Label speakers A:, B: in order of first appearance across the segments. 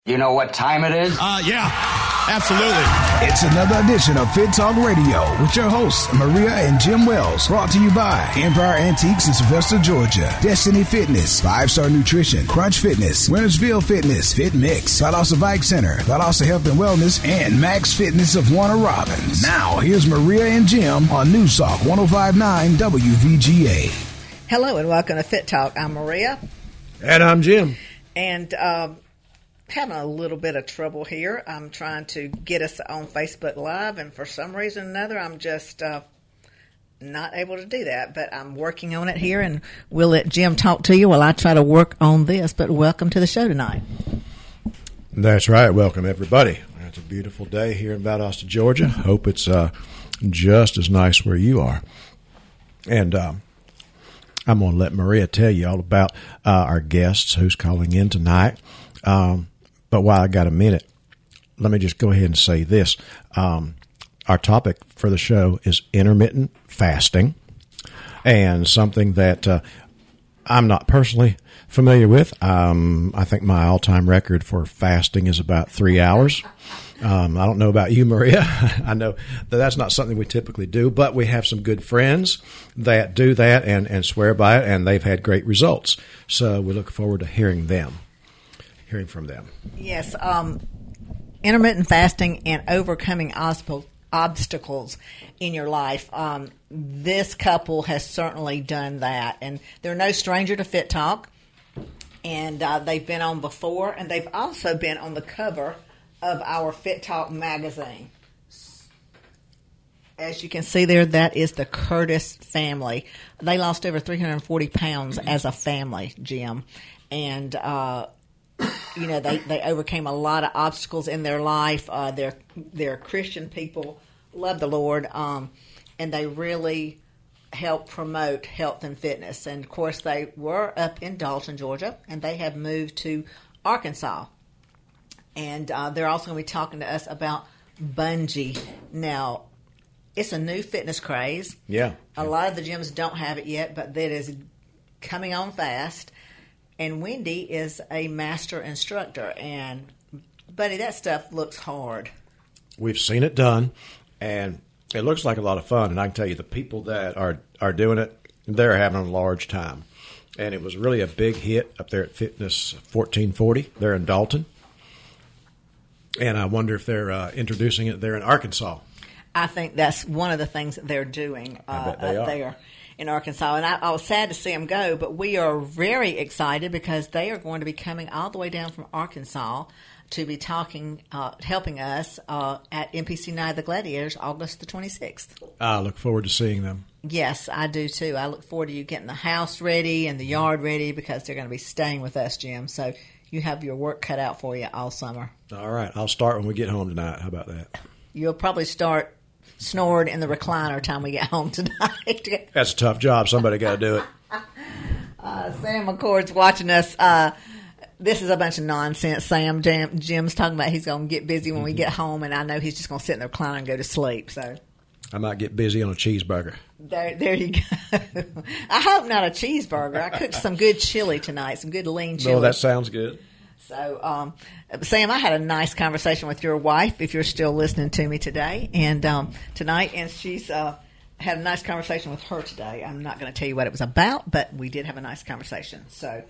A: You know what time it is?
B: Yeah, absolutely.
C: It's another edition of Fit Talk Radio with your hosts, Maria and Jim Wells. Brought to you by Empire Antiques in Sylvester, Georgia. Destiny Fitness, 5-Star Nutrition, Crunch Fitness, Wintersville Fitness, Fit Mix, Valdosta Bike Center, Valdosta Health and Wellness, and Max Fitness of Warner Robins. Now, here's Maria and Jim on News Talk 105.9 WVGA.
D: Hello and welcome to Fit Talk. I'm Maria.
E: And I'm Jim.
D: And having a little bit of trouble here. I'm trying to get us on Facebook Live, and for some reason or another, I'm just not able to do that. But I'm working on it here, and we'll let Jim talk to you while I try to work on this. But welcome to the show tonight.
E: That's right. Welcome, everybody. It's a beautiful day here in Valdosta, Georgia. Hope it's just as nice where you are. And I'm going to let Maria tell you all about our guests who's calling in tonight. But while I got a minute, let me just go ahead and say this. Our topic for the show is intermittent fasting, and something that I'm not personally familiar with. I think my all-time record for fasting is about 3 hours. I don't know about you, Maria. I know that that's not something we typically do, but we have some good friends that do that and swear by it, and they've had great results. So we look forward to hearing from them.
D: Yes, intermittent fasting and overcoming obstacles in your life. This couple has certainly done that, and they're no stranger to Fit Talk, and they've been on before, and they've also been on the cover of our Fit Talk magazine. As you can see there, that is the Curtis family. They lost over 340 pounds as a family, Jim, and you know, they overcame a lot of obstacles in their life. They're Christian people, love the Lord, and they really help promote health and fitness. And, of course, they were up in Dalton, Georgia, and they have moved to Arkansas. And they're also going to be talking to us about bungee. Now, it's a new fitness craze.
E: Yeah.
D: A lot of the gyms don't have it yet, but that is coming on fast. And Wendy is a master instructor, and buddy, that stuff looks hard.
E: We've seen it done, and it looks like a lot of fun. And I can tell you, the people that are doing it, they're having a large time. And it was really a big hit up there at Fitness 1440. They're in Dalton, and I wonder if they're introducing it there in Arkansas.
D: I think that's one of the things that they're doing up there in Arkansas. And I was sad to see them go, but we are very excited because they are going to be coming all the way down from Arkansas to be talking, helping us at NPC Night of the Gladiators, August the 26th.
E: I look forward to seeing them.
D: Yes, I do too. I look forward to you getting the house ready and the yard ready because they're going to be staying with us, Jim. So you have your work cut out for you all summer.
E: All right. I'll start when we get home tonight. How about that?
D: You'll probably start snored in the recliner time we get home tonight.
E: That's a tough job. Somebody got to do it.
D: Sam McCord's watching us. This is a bunch of nonsense. Jim's talking about he's going to get busy when we get home, and I know he's just going to sit in the recliner and go to sleep. So
E: I might get busy on a cheeseburger.
D: There you go. I hope not a cheeseburger. I cooked some good chili tonight, some good lean chili.
E: No, that sounds good.
D: So, Sam, I had a nice conversation with your wife, if you're still listening to me today, and tonight, and she's had a nice conversation with her today. I'm not going to tell you what it was about, but we did have a nice conversation. So,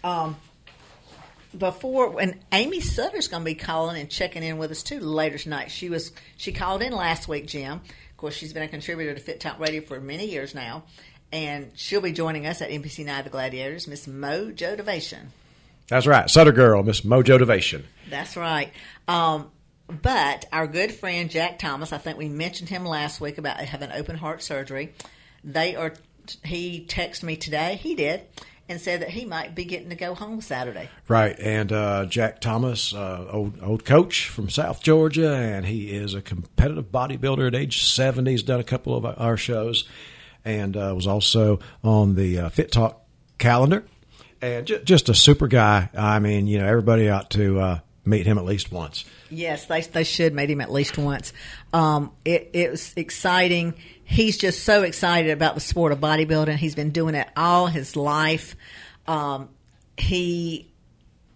D: and Amy Sutter's going to be calling and checking in with us too later tonight. She called in last week, Jim. Of course, she's been a contributor to Fit Talk Radio for many years now, and she'll be joining us at NPC Night of the Gladiators, Miss Mojo Devation.
E: That's right. Sutter girl, Miss Mojo Devation.
D: That's right. But our good friend Jack Thomas, I think we mentioned him last week about having open heart surgery. He texted me today, he did, and said that he might be getting to go home Saturday.
E: Right. And Jack Thomas, old coach from South Georgia, and he is a competitive bodybuilder at age 70. He's done a couple of our shows and was also on the Fit Talk calendar. And just a super guy. I mean, you know, everybody ought to meet him at least once.
D: Yes, they should meet him at least once. It was exciting. He's just so excited about the sport of bodybuilding. He's been doing it all his life. He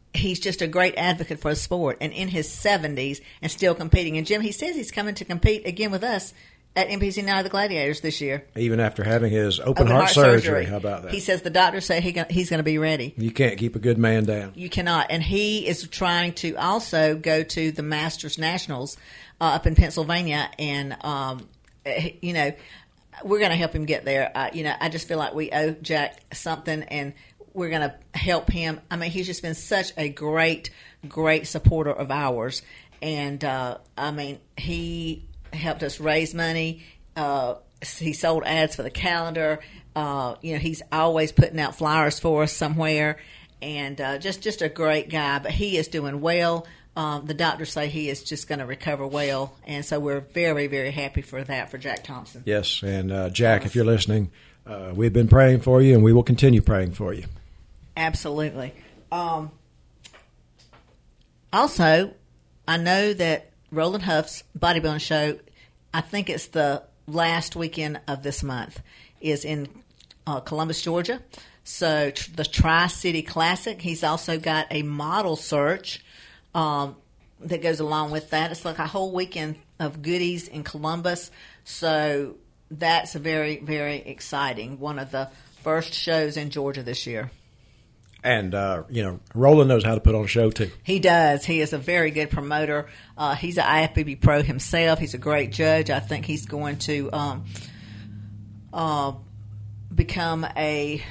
D: he's just a great advocate for the sport, and in his 70s and still competing. And Jim, he says he's coming to compete again with us at NPC Night of the Gladiators this year.
E: Even after having his open heart surgery. How about that?
D: He says the doctors say he's going to be ready.
E: You can't keep a good man down.
D: You cannot. And he is trying to also go to the Masters Nationals up in Pennsylvania. And, you know, we're going to help him get there. You know, I just feel like we owe Jack something, and we're going to help him. I mean, he's just been such a great, great supporter of ours. And, I mean, he helped us raise money. He sold ads for the calendar. You know, he's always putting out flyers for us somewhere, and just a great guy. But he is doing well. The doctors say he is just going to recover well, and so we're very, very happy for that for Jack Thompson.
E: Yes, and Jack, if you're listening, we've been praying for you, and we will continue praying for you.
D: Absolutely. Also, I know that Roland Huff's bodybuilding show, I think it's the last weekend of this month, is in Columbus, Georgia. So the Tri-City Classic. He's also got a model search that goes along with that. It's like a whole weekend of goodies in Columbus. So that's very, very exciting. One of the first shows in Georgia this year.
E: And, you know, Roland knows how to put on a show, too.
D: He does. He is a very good promoter. He's an IFBB pro himself. He's a great judge. I think he's going to become the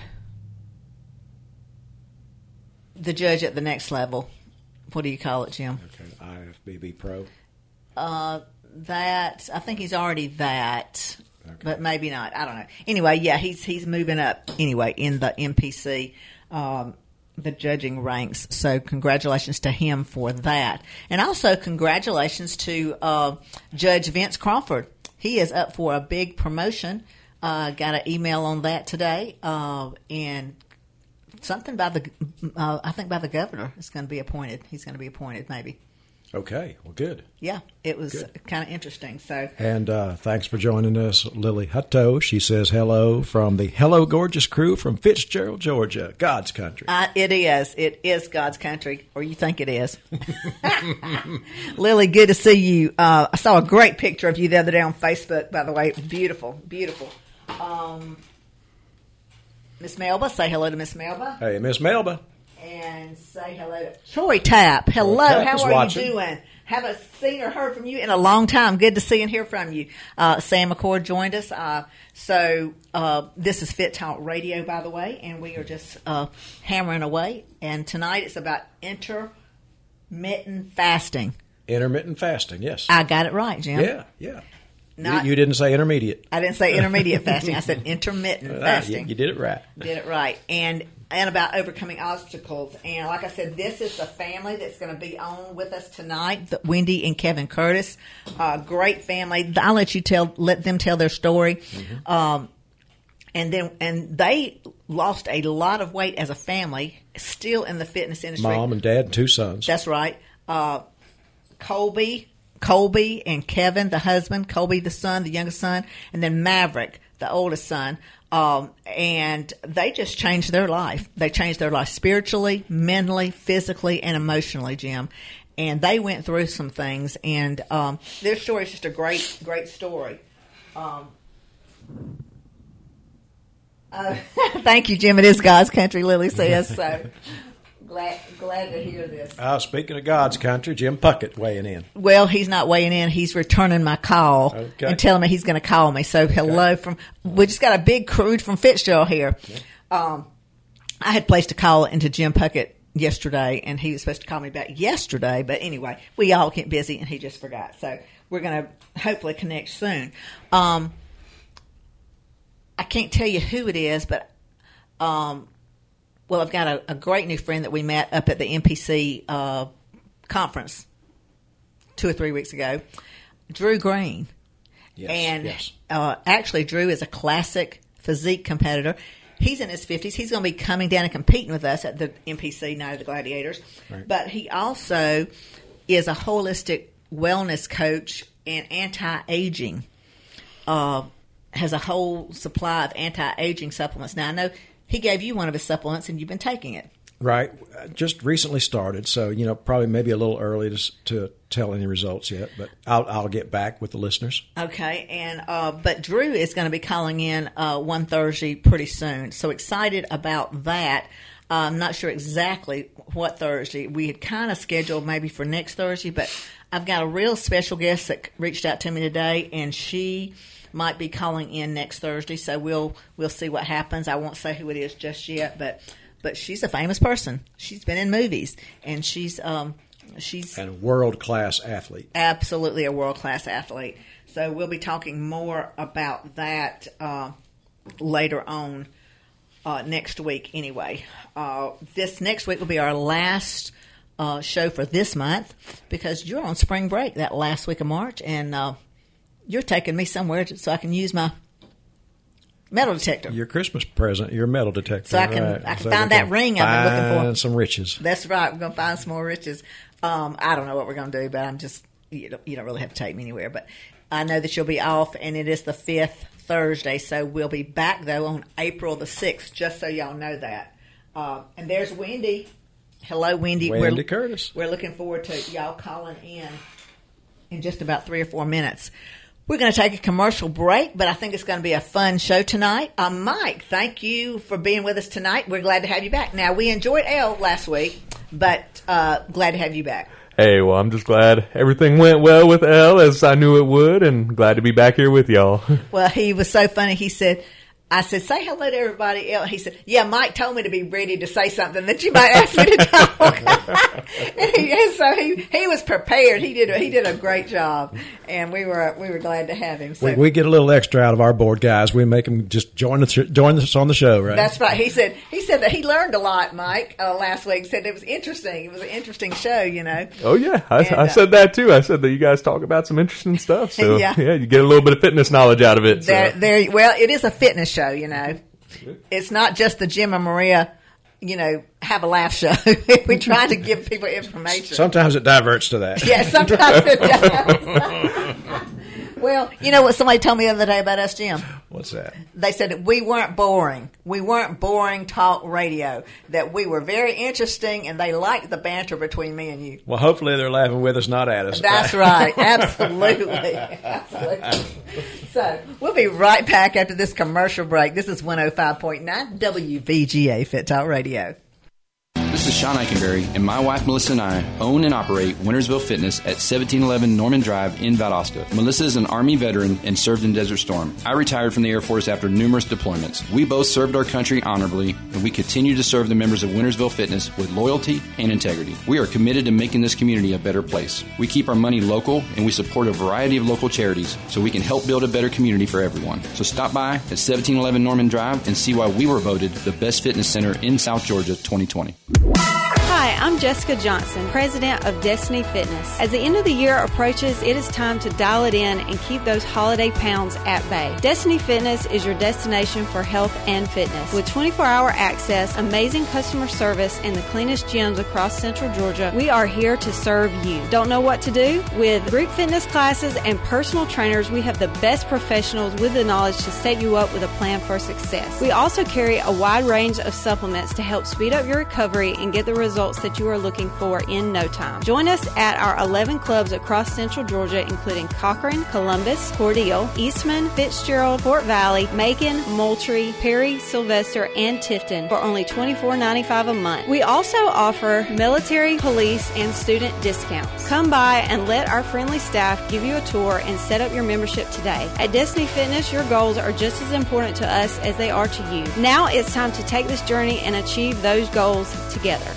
D: judge at the next level. What do you call it, Jim?
E: Okay, IFBB pro.
D: That, I think he's already that,
E: okay,
D: but maybe not. I don't know. Anyway, yeah, he's moving up anyway in the NPC. The judging ranks. So congratulations to him for that. And also congratulations to Judge Vince Crawford. He is up for a big promotion. Got an email on that today. And something by I think by the governor is going to be appointed. He's going to be appointed maybe.
E: Okay, well, good.
D: Yeah, it was kind of interesting. So,
E: and thanks for joining us, Lily Hutto. She says hello from the Hello Gorgeous crew from Fitzgerald, Georgia, God's country.
D: It is. It is God's country, or you think it is. Lily, good to see you. I saw a great picture of you the other day on Facebook, by the way. It was beautiful, beautiful. Miss Melba, say hello to Miss Melba.
E: Hey, Miss Melba.
D: And say hello to Troy Tapp. Hello, how are you doing? Haven't seen or heard from you in a long time. Good to see and hear from you. Sam McCord joined us. So this is Fit Talk Radio, by the way, and we are just hammering away. And tonight it's about intermittent fasting.
E: Intermittent fasting, yes.
D: I got it right, Jim.
E: Yeah. You didn't say intermediate.
D: I didn't say intermediate fasting. I said intermittent fasting.
E: You did it right.
D: Did it right. And about overcoming obstacles. And like I said, this is the family that's going to be on with us tonight, Wendy and Kevin Curtis. Great family. I'll let them tell their story. Mm-hmm. And they lost a lot of weight as a family, still in the fitness industry.
E: Mom and dad and 2 sons.
D: That's right. Colby and Kevin, the husband, Colby, the son, the youngest son, and then Maverick, the oldest son. And they just changed their life. They changed their life spiritually, mentally, physically, and emotionally, Jim. And they went through some things, and their story is just a great, great story. Thank you, Jim. It is God's country, Lily says. So glad to hear this.
E: Speaking of God's country, Jim Puckett weighing in.
D: Well, he's not weighing in. He's returning my call and telling me he's going to call me. So hello we just got a big crew from Fitzgerald here. Okay. I had placed a call into Jim Puckett yesterday, and he was supposed to call me back yesterday. But anyway, we all get busy, and he just forgot. So we're going to hopefully connect soon. I can't tell you who it is, but well, I've got a great new friend that we met up at the NPC conference 2 or 3 weeks ago, Drew Green. Yes, actually, Drew is a classic physique competitor. He's in his 50s. He's going to be coming down and competing with us at the NPC Night of the Gladiators. Right. But he also is a holistic wellness coach and anti-aging. Has a whole supply of anti-aging supplements. Now, I know he gave you one of his supplements, and you've been taking it.
E: Right. Just recently started, so, probably maybe a little early to tell any results yet, but I'll get back with the listeners.
D: Okay, and but Drew is going to be calling in one Thursday pretty soon, so excited about that. I'm not sure exactly what Thursday. We had kind of scheduled maybe for next Thursday, but I've got a real special guest that reached out to me today, and she might be calling in next Thursday, so we'll see what happens. I won't say who it is just yet, but she's a famous person. She's been in movies, and she's and
E: a world-class athlete.
D: Absolutely a world-class athlete. So we'll be talking more about that later on next week anyway. This next week will be our last show for this month because you're on spring break that last week of March, and you're taking me somewhere so I can use my metal detector.
E: Your Christmas present, your metal detector.
D: So I can find that ring I've been looking for.
E: Find some riches.
D: That's right. We're going to find some more riches. I don't know what we're going to do, but I'm just, you don't really have to take me anywhere. But I know that you'll be off, and it is the 5th Thursday. So we'll be back, though, on April the 6th, just so y'all know that. And there's Wendy. Hello, Wendy.
E: Wendy Curtis.
D: We're looking forward to y'all calling in just about 3 or 4 minutes. We're going to take a commercial break, but I think it's going to be a fun show tonight. Mike, thank you for being with us tonight. We're glad to have you back. Now, we enjoyed Elle last week, but glad to have you back.
A: Hey, well, I'm just glad everything went well with Elle, as I knew it would, and glad to be back here with y'all.
D: Well, he was so funny. I said, say hello to everybody else. He said, yeah, Mike told me to be ready to say something that you might ask me to talk. and so he was prepared. He did a great job, and we were glad to have him. So,
E: we get a little extra out of our board guys. We make them just join us on the show, right?
D: That's right. He said that he learned a lot, Mike, last week. Said it was interesting. It was an interesting show,
A: Oh, yeah. I said that, too. I said that you guys talk about some interesting stuff. So, yeah, you get a little bit of fitness knowledge out of it. So.
D: Well, it is a fitness show. It's not just the Jim and Maria, have a laugh show. We try to give people information.
E: Sometimes it diverts to that.
D: Yeah, sometimes it does. Well, you know what somebody told me the other day about us, Jim?
E: What's that?
D: They said that we weren't boring. We weren't boring talk radio. That we were very interesting, and they liked the banter between me and you.
E: Well, hopefully they're laughing with us, not at us.
D: That's right. Absolutely. Absolutely. So we'll be right back after this commercial break. This is 105.9 WVGA Fit Talk Radio.
F: This is Sean Eikenberry, and my wife Melissa and I own and operate Wintersville Fitness at 1711 Norman Drive in Valdosta. Melissa is an Army veteran and served in Desert Storm. I retired from the Air Force after numerous deployments. We both served our country honorably, and we continue to serve the members of Wintersville Fitness with loyalty and integrity. We are committed to making this community a better place. We keep our money local, and we support a variety of local charities so we can help build a better community for everyone. So stop by at 1711 Norman Drive and see why we were voted the best fitness center in South Georgia 2020.
G: Hi, I'm Jessica Johnson, president of Destiny Fitness. As the end of the year approaches, it is time to dial it in and keep those holiday pounds at bay. Destiny Fitness is your destination for health and fitness. With 24-hour access, amazing customer service, and the cleanest gyms across Central Georgia, we are here to serve you. Don't know what to do? With group fitness classes and personal trainers, we have the best professionals with the knowledge to set you up with a plan for success. We also carry a wide range of supplements to help speed up your recovery and get the results that you are looking for in no time. Join us at our 11 clubs across Central Georgia, including Cochran, Columbus, Cordele, Eastman, Fitzgerald, Fort Valley, Macon, Moultrie, Perry, Sylvester, and Tifton for only $24.95 a month. We also offer military, police, and student discounts. Come by and let our friendly staff give you a tour and set up your membership today. At Destiny Fitness, your goals are just as important to us as they are to you. Now it's time to take this journey and achieve those goals together.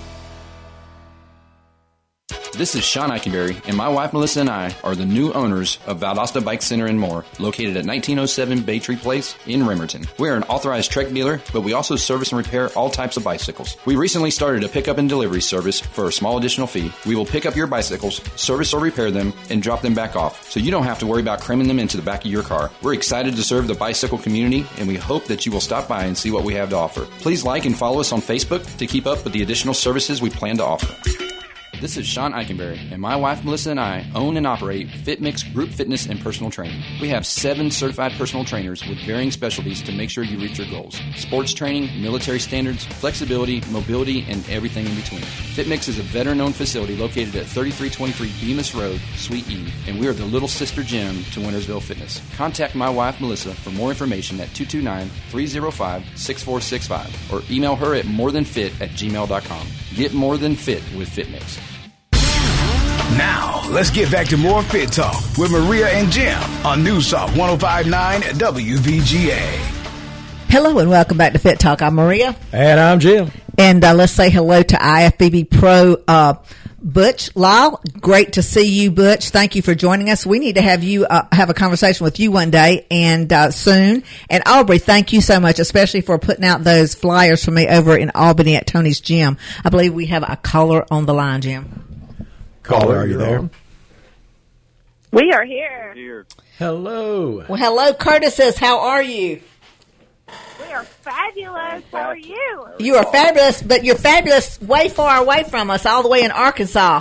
F: This is Sean Eikenberry, and my wife Melissa and I are the new owners of Valdosta Bike Center and More, located at 1907 Baytree Place in Remerton. We are an authorized Trek dealer, but we also service and repair all types of bicycles. We recently started a pickup and delivery service for a small additional fee. We will pick up your bicycles, service or repair them, and drop them back off, so you don't have to worry about cramming them into the back of your car. We're excited to serve the bicycle community, and we hope that you will stop by and see what we have to offer. Please like and follow us on Facebook to keep up with the additional services we plan to offer. This is Sean Eikenberry, and my wife Melissa and I own and operate FitMix Group Fitness and Personal Training. We have 7 certified personal trainers with varying specialties to make sure you reach your goals. Sports training, military standards, flexibility, mobility, and everything in between. FitMix is a veteran-owned facility located at 3323 Bemis Road, Suite E, and we are the little sister gym to Wintersville Fitness. Contact my wife Melissa for more information at 229-305-6465 or email her at morethanfit@gmail.com. Get more than fit with FitMix.
C: Now, let's get back to more Fit Talk with Maria and Jim on News Talk 105.9 WVGA.
D: Hello and welcome back to Fit Talk. I'm Maria.
E: And I'm Jim.
D: And let's say hello to IFBB Pro Butch Lyle. Great to see you, Butch. Thank you for joining us. We need to have you have a conversation with you one day and soon. And Aubrey, thank you so much, especially for putting out those flyers for me over in Albany at Tony's Gym. I believe we have a caller on the line, Jim.
E: Caller, are you there?
H: We are here.
E: Hello.
D: Well, hello, Curtis says, how are you?
H: We are fabulous. How are you?
D: You are fabulous, but you're fabulous way far away from us, all the way in Arkansas.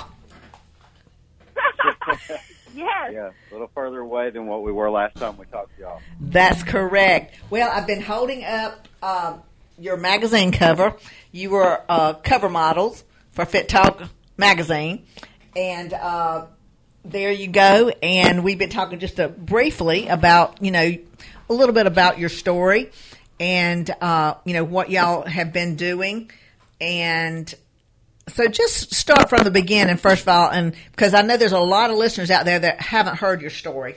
H: Yes.
I: Yeah, a little further away than what we were last time we talked to y'all.
D: That's correct. Well, I've been holding up your magazine cover. You were cover models for Fit Talk magazine. And there you go. And we've been talking just briefly about, a little bit about your story and, what y'all have been doing. And so just start from the beginning, first of all, and because I know there's a lot of listeners out there that haven't heard your story.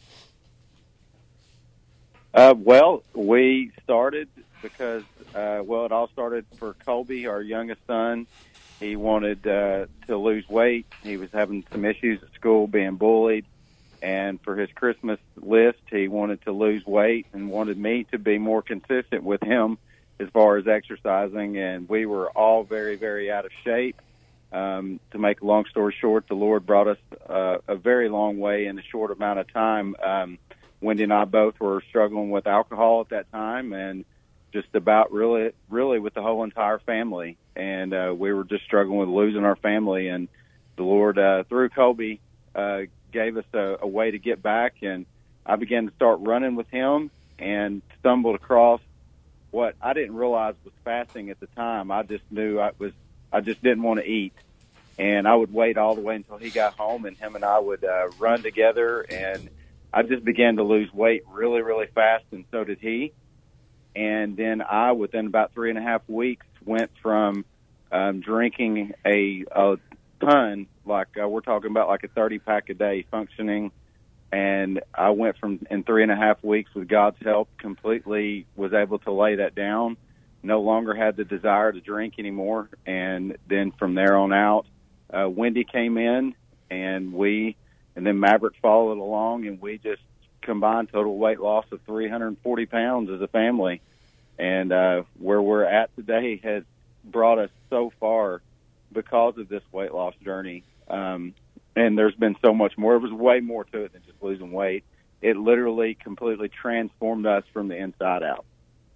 I: Well, we started because, it all started for Colby, our youngest son. He wanted to lose weight. He was having some issues at school, being bullied. And for his Christmas list, he wanted to lose weight and wanted me to be more consistent with him as far as exercising. And we were all very, very out of shape. To make a long story short, the Lord brought us a very long way in a short amount of time. Wendy and I both were struggling with alcohol at that time and just about really with the whole entire family. And we were just struggling with losing our family. And the Lord, through Colby, gave us a way to get back. And I began to start running with him and stumbled across what I didn't realize was fasting at the time. I just knew I just didn't want to eat. And I would wait all the way until he got home, and him and I would run together. And I just began to lose weight really, really fast, and so did he. And then I, within about 3.5 weeks, went from drinking a ton, like we're talking about like a 30-pack a day functioning, and I went from, in 3.5 weeks, with God's help, completely was able to lay that down, no longer had the desire to drink anymore. And then from there on out, Wendy came in, and then Maverick followed along, and we just combined total weight loss of 340 pounds as a family. And where we're at today has brought us so far because of this weight loss journey. And there's been so much more. There was way more to it than just losing weight. It literally completely transformed us from the inside out.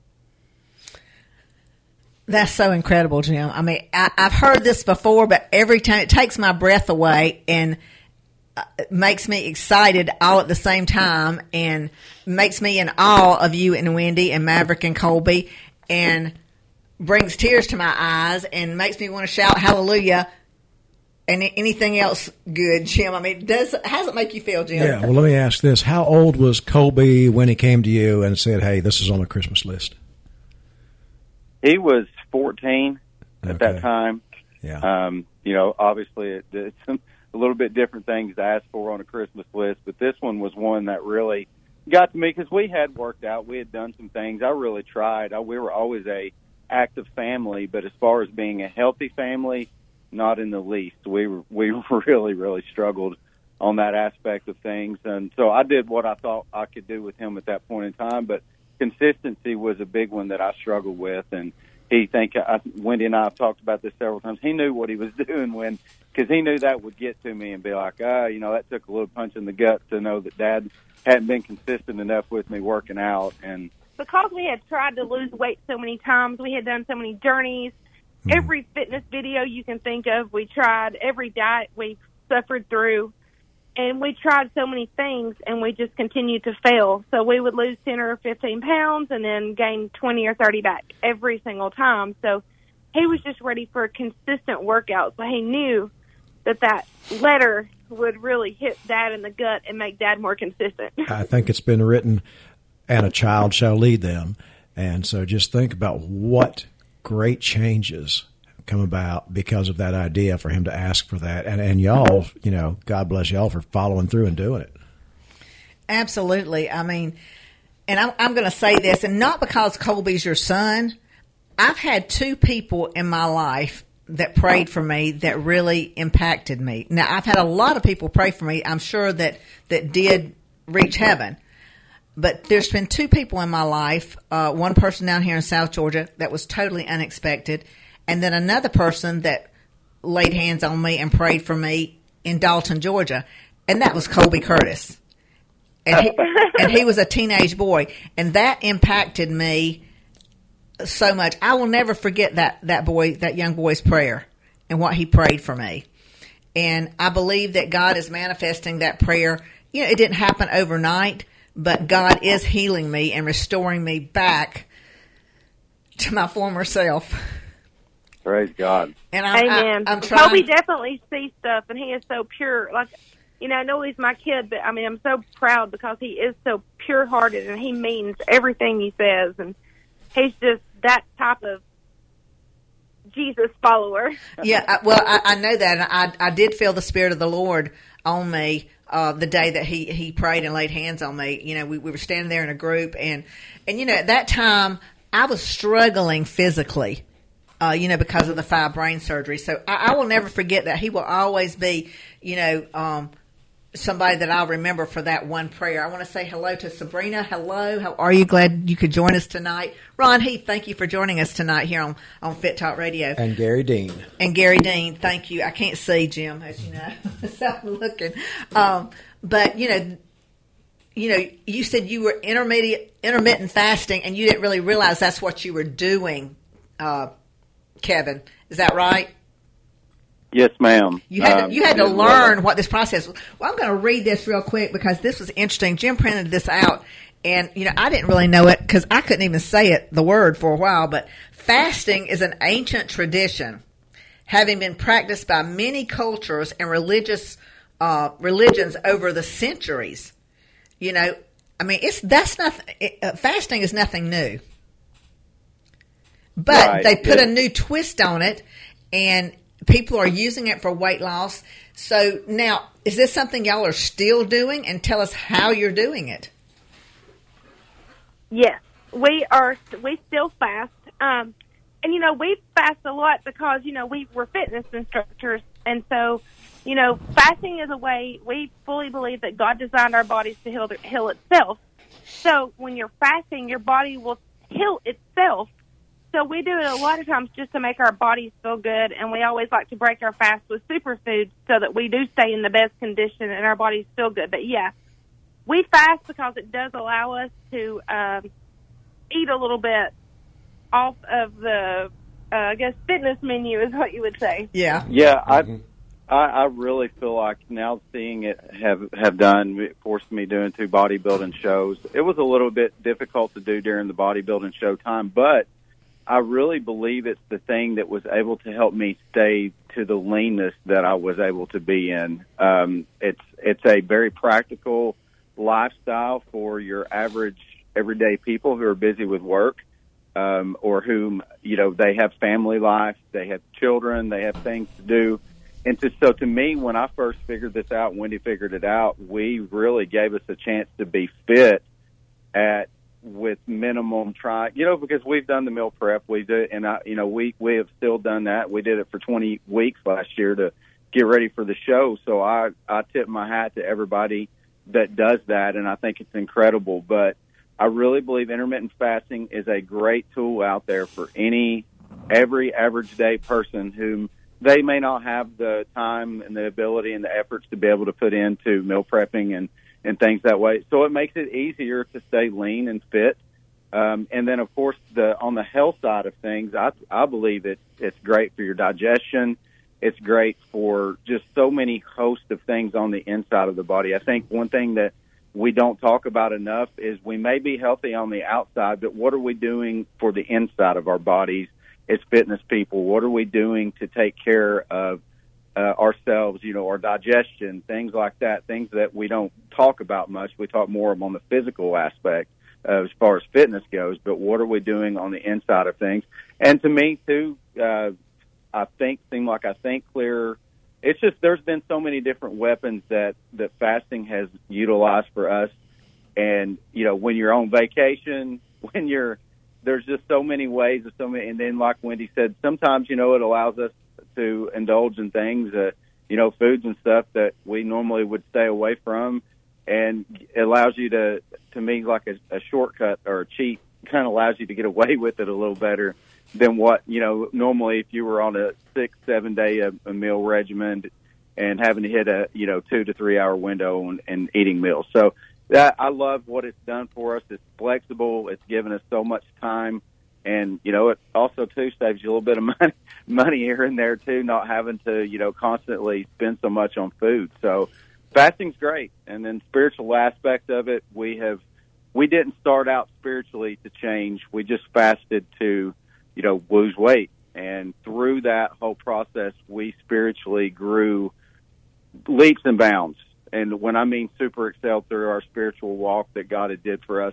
D: That's so incredible, Jim. I mean, I've heard this before, but every time it takes my breath away and it makes me excited all at the same time, and makes me in awe of you and Wendy and Maverick and Colby, and brings tears to my eyes and makes me want to shout hallelujah and anything else good, Jim. I mean, how does it make you feel, Jim?
E: Yeah, well, let me ask this. How old was Colby when he came to you and said, hey, this is on the Christmas list?
I: He was 14 at that time.
E: Yeah.
I: Obviously it's a little bit different things to ask for on a Christmas list, but this one was one that really got to me because we had worked out. We had done some things. I really tried. We were always a active family, but as far as being a healthy family, not in the least. We really, really struggled on that aspect of things. And so I did what I thought I could do with him at that point in time, but consistency was a big one that I struggled with. And Wendy and I have talked about this several times. He knew what he was doing because he knew that would get to me and be like, that took a little punch in the gut to know that Dad hadn't been consistent enough with me working out. And
H: because we had tried to lose weight so many times, we had done so many journeys, every fitness video you can think of. We tried every diet we suffered through, and we tried so many things, and we just continued to fail. So we would lose 10 or 15 pounds and then gain 20 or 30 back every single time. So he was just ready for a consistent workout. So he knew that letter would really hit Dad in the gut and make Dad more consistent.
E: I think it's been written, and a child shall lead them. And so just think about what great changes come about because of that idea for him to ask for that. And y'all, God bless y'all for following through and doing it.
D: Absolutely. I mean, and I'm going to say this, and not because Colby's your son. I've had 2 people in my life that prayed for me that really impacted me. Now, I've had a lot of people pray for me, I'm sure, that did reach heaven. But there's been 2 people in my life, one person down here in South Georgia that was totally unexpected, and then another person that laid hands on me and prayed for me in Dalton, Georgia, and that was Colby Curtis. And he was a teenage boy, and that impacted me so much. I will never forget that young boy's prayer and what he prayed for me. And I believe that God is manifesting that prayer. It didn't happen overnight, but God is healing me and restoring me back to my former self.
I: Praise God.
H: And Amen.
D: I'm trying.
H: Colby definitely sees stuff, and he is so pure. Like, I know he's my kid, but I'm so proud because he is so pure-hearted, and he means everything he says, and he's just that type of Jesus follower.
D: Yeah, I know that, and I did feel the Spirit of the Lord on me the day that he prayed and laid hands on me. We were standing there in a group, and at that time I was struggling physically, because of the 5 brain surgery. So I will never forget that. He will always be, somebody that I'll remember for that one prayer. I want to say hello to Sabrina. Hello. How are you? Glad you could join us tonight. Ron Heath, thank you for joining us tonight here on Fit Talk Radio.
E: And Gary Dean.
D: Thank you. I can't see Jim, as you know. So I'm looking. But, you said you were intermittent fasting, and you didn't really realize that's what you were doing, Kevin. Is that right?
I: Yes, ma'am.
D: You had to learn what this process was. Well, I'm going to read this real quick because this was interesting. Jim printed this out, and I didn't really know it because I couldn't even say the word for a while. But fasting is an ancient tradition, having been practiced by many cultures and religions over the centuries. Fasting is nothing new, but they put a new twist on it, and people are using it for weight loss. So now, is this something y'all are still doing? And tell us how you're doing it.
H: Yes, we still fast. And, we fast a lot because, we're fitness instructors. And so, fasting is a way we fully believe that God designed our bodies to heal itself. So when you're fasting, your body will heal itself. So we do it a lot of times just to make our bodies feel good, and we always like to break our fast with superfoods so that we do stay in the best condition and our bodies feel good. But, yeah, we fast because it does allow us to eat a little bit off of the, fitness menu is what you would say.
D: Yeah.
I: Yeah, I really feel like now seeing it it forced me doing 2 bodybuilding shows. It was a little bit difficult to do during the bodybuilding show time, but I really believe it's the thing that was able to help me stay to the leanness that I was able to be in. It's a very practical lifestyle for your average everyday people who are busy with work, or whom, they have family life, they have children, they have things to do. And so to me, when I first figured this out, Wendy figured it out, we really gave us a chance to be fit with minimum because we've done the meal prep, we do, and we have still done that. We did it for 20 weeks last year to get ready for the show. So I tip my hat to everybody that does that, and I think it's incredible. But I really believe intermittent fasting is a great tool out there for every average day person who they may not have the time and the ability and the efforts to be able to put into meal prepping and things that way. So it makes it easier to stay lean and fit. And then, of course, on the health side of things, I believe it's great for your digestion. It's great for just so many hosts of things on the inside of the body. I think one thing that we don't talk about enough is we may be healthy on the outside, but what are we doing for the inside of our bodies as fitness people? What are we doing to take care of ourselves, our digestion, things like that, things that we don't talk about much. We talk more on the physical aspect as far as fitness goes, but what are we doing on the inside of things? And to me, too, I think clearer. It's just there's been so many different weapons that fasting has utilized for us. And, when you're on vacation, there's just so many ways, and then like Wendy said, sometimes, it allows us to indulge in things, foods and stuff that we normally would stay away from. And it allows you to me, like a shortcut or a cheat, kind of allows you to get away with it a little better than what, normally if you were on a 6-7 day a meal regimen and having to hit a, 2 to 3 hour window and eating meals. So I love what it's done for us. It's flexible. It's given us so much time. And, it also, too, saves you a little bit of money here and there, too, not having to, constantly spend so much on food. So fasting's great. And then spiritual aspect of it, we didn't start out spiritually to change. We just fasted to, lose weight. And through that whole process, we spiritually grew leaps and bounds. And when I mean super excelled through our spiritual walk that God had did for us,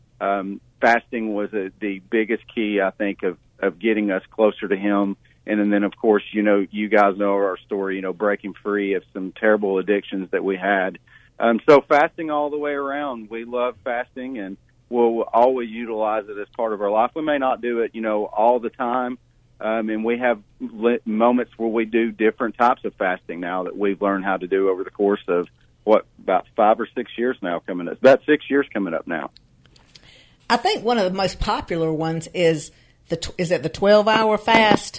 I: fasting was the biggest key, I think, of getting us closer to Him. And then, of course, you guys know our story, breaking free of some terrible addictions that we had. So fasting all the way around, we love fasting, and we'll always utilize it as part of our life. We may not do it, all the time, and we have moments where we do different types of fasting now that we've learned how to do over the course of, about 5 or 6 years now coming up. About 6 years coming up now.
D: I think one of the most popular ones is the 12-hour fast,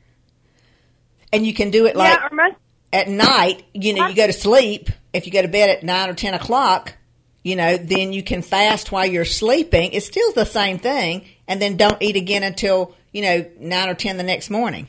D: and you can do it at night. You go to sleep. If you go to bed at 9 or 10 o'clock, then you can fast while you're sleeping. It's still the same thing, and then don't eat again until 9 or 10 the next morning.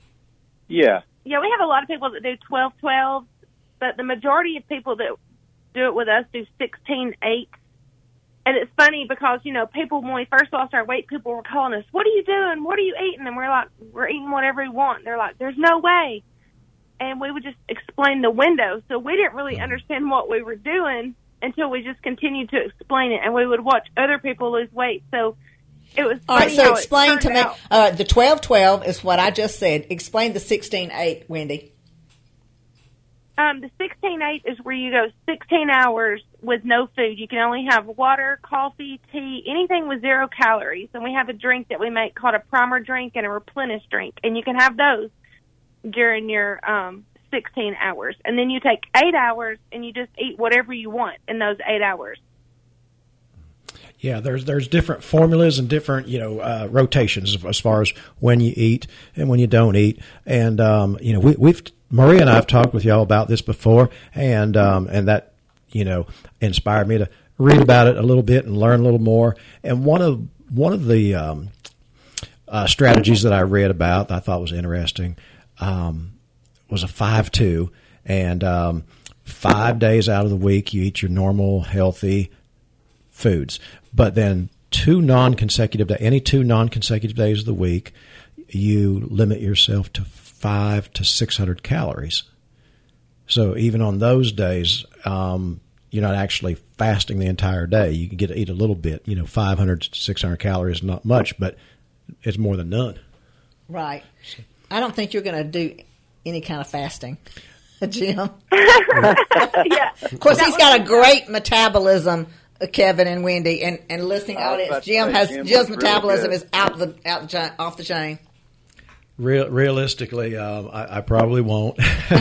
H: Yeah, we have a lot of people that do 12-12, but the majority of people that do it with us do 16-8. And it's funny because, people, when we first lost our weight, people were calling us, "What are you doing? What are you eating?" And we're like, "We're eating whatever we want." They're like, "There's no way." And we would just explain the window. So we didn't really understand what we were doing until we just continued to explain it. And we would watch other people lose weight. So it was funny.
D: All right, so explain to me. The 12-12 is what I just said. Explain the 16-8, Wendy.
H: The 16-8 is where you go 16 hours with no food. You can only have water, coffee, tea, anything with 0 calories. And we have a drink that we make called a primer drink and a replenish drink. And you can have those during your 16 hours. And then you take 8 hours and you just eat whatever you want in those 8 hours.
E: Yeah, there's different formulas and different, rotations as far as when you eat and when you don't eat. And, Maria and I have talked with y'all about this before, and that, inspired me to read about it a little bit and learn a little more. And one of the strategies that I read about that I thought was interesting was a 5-2, and 5 days out of the week you eat your normal, healthy foods. But then any 2 non-consecutive days of the week, you limit yourself to 500 to 600 calories. So even on those days, you're not actually fasting the entire day. You can get to eat a little bit. 500 to 600 calories is not much, but it's more than none.
D: Right. I don't think you're going to do any kind of fasting, Jim.
H: Yeah.
D: Of course, he's got a great metabolism, Kevin and Wendy, and listening audience. Jim's metabolism is off the chain.
E: Realistically, I probably won't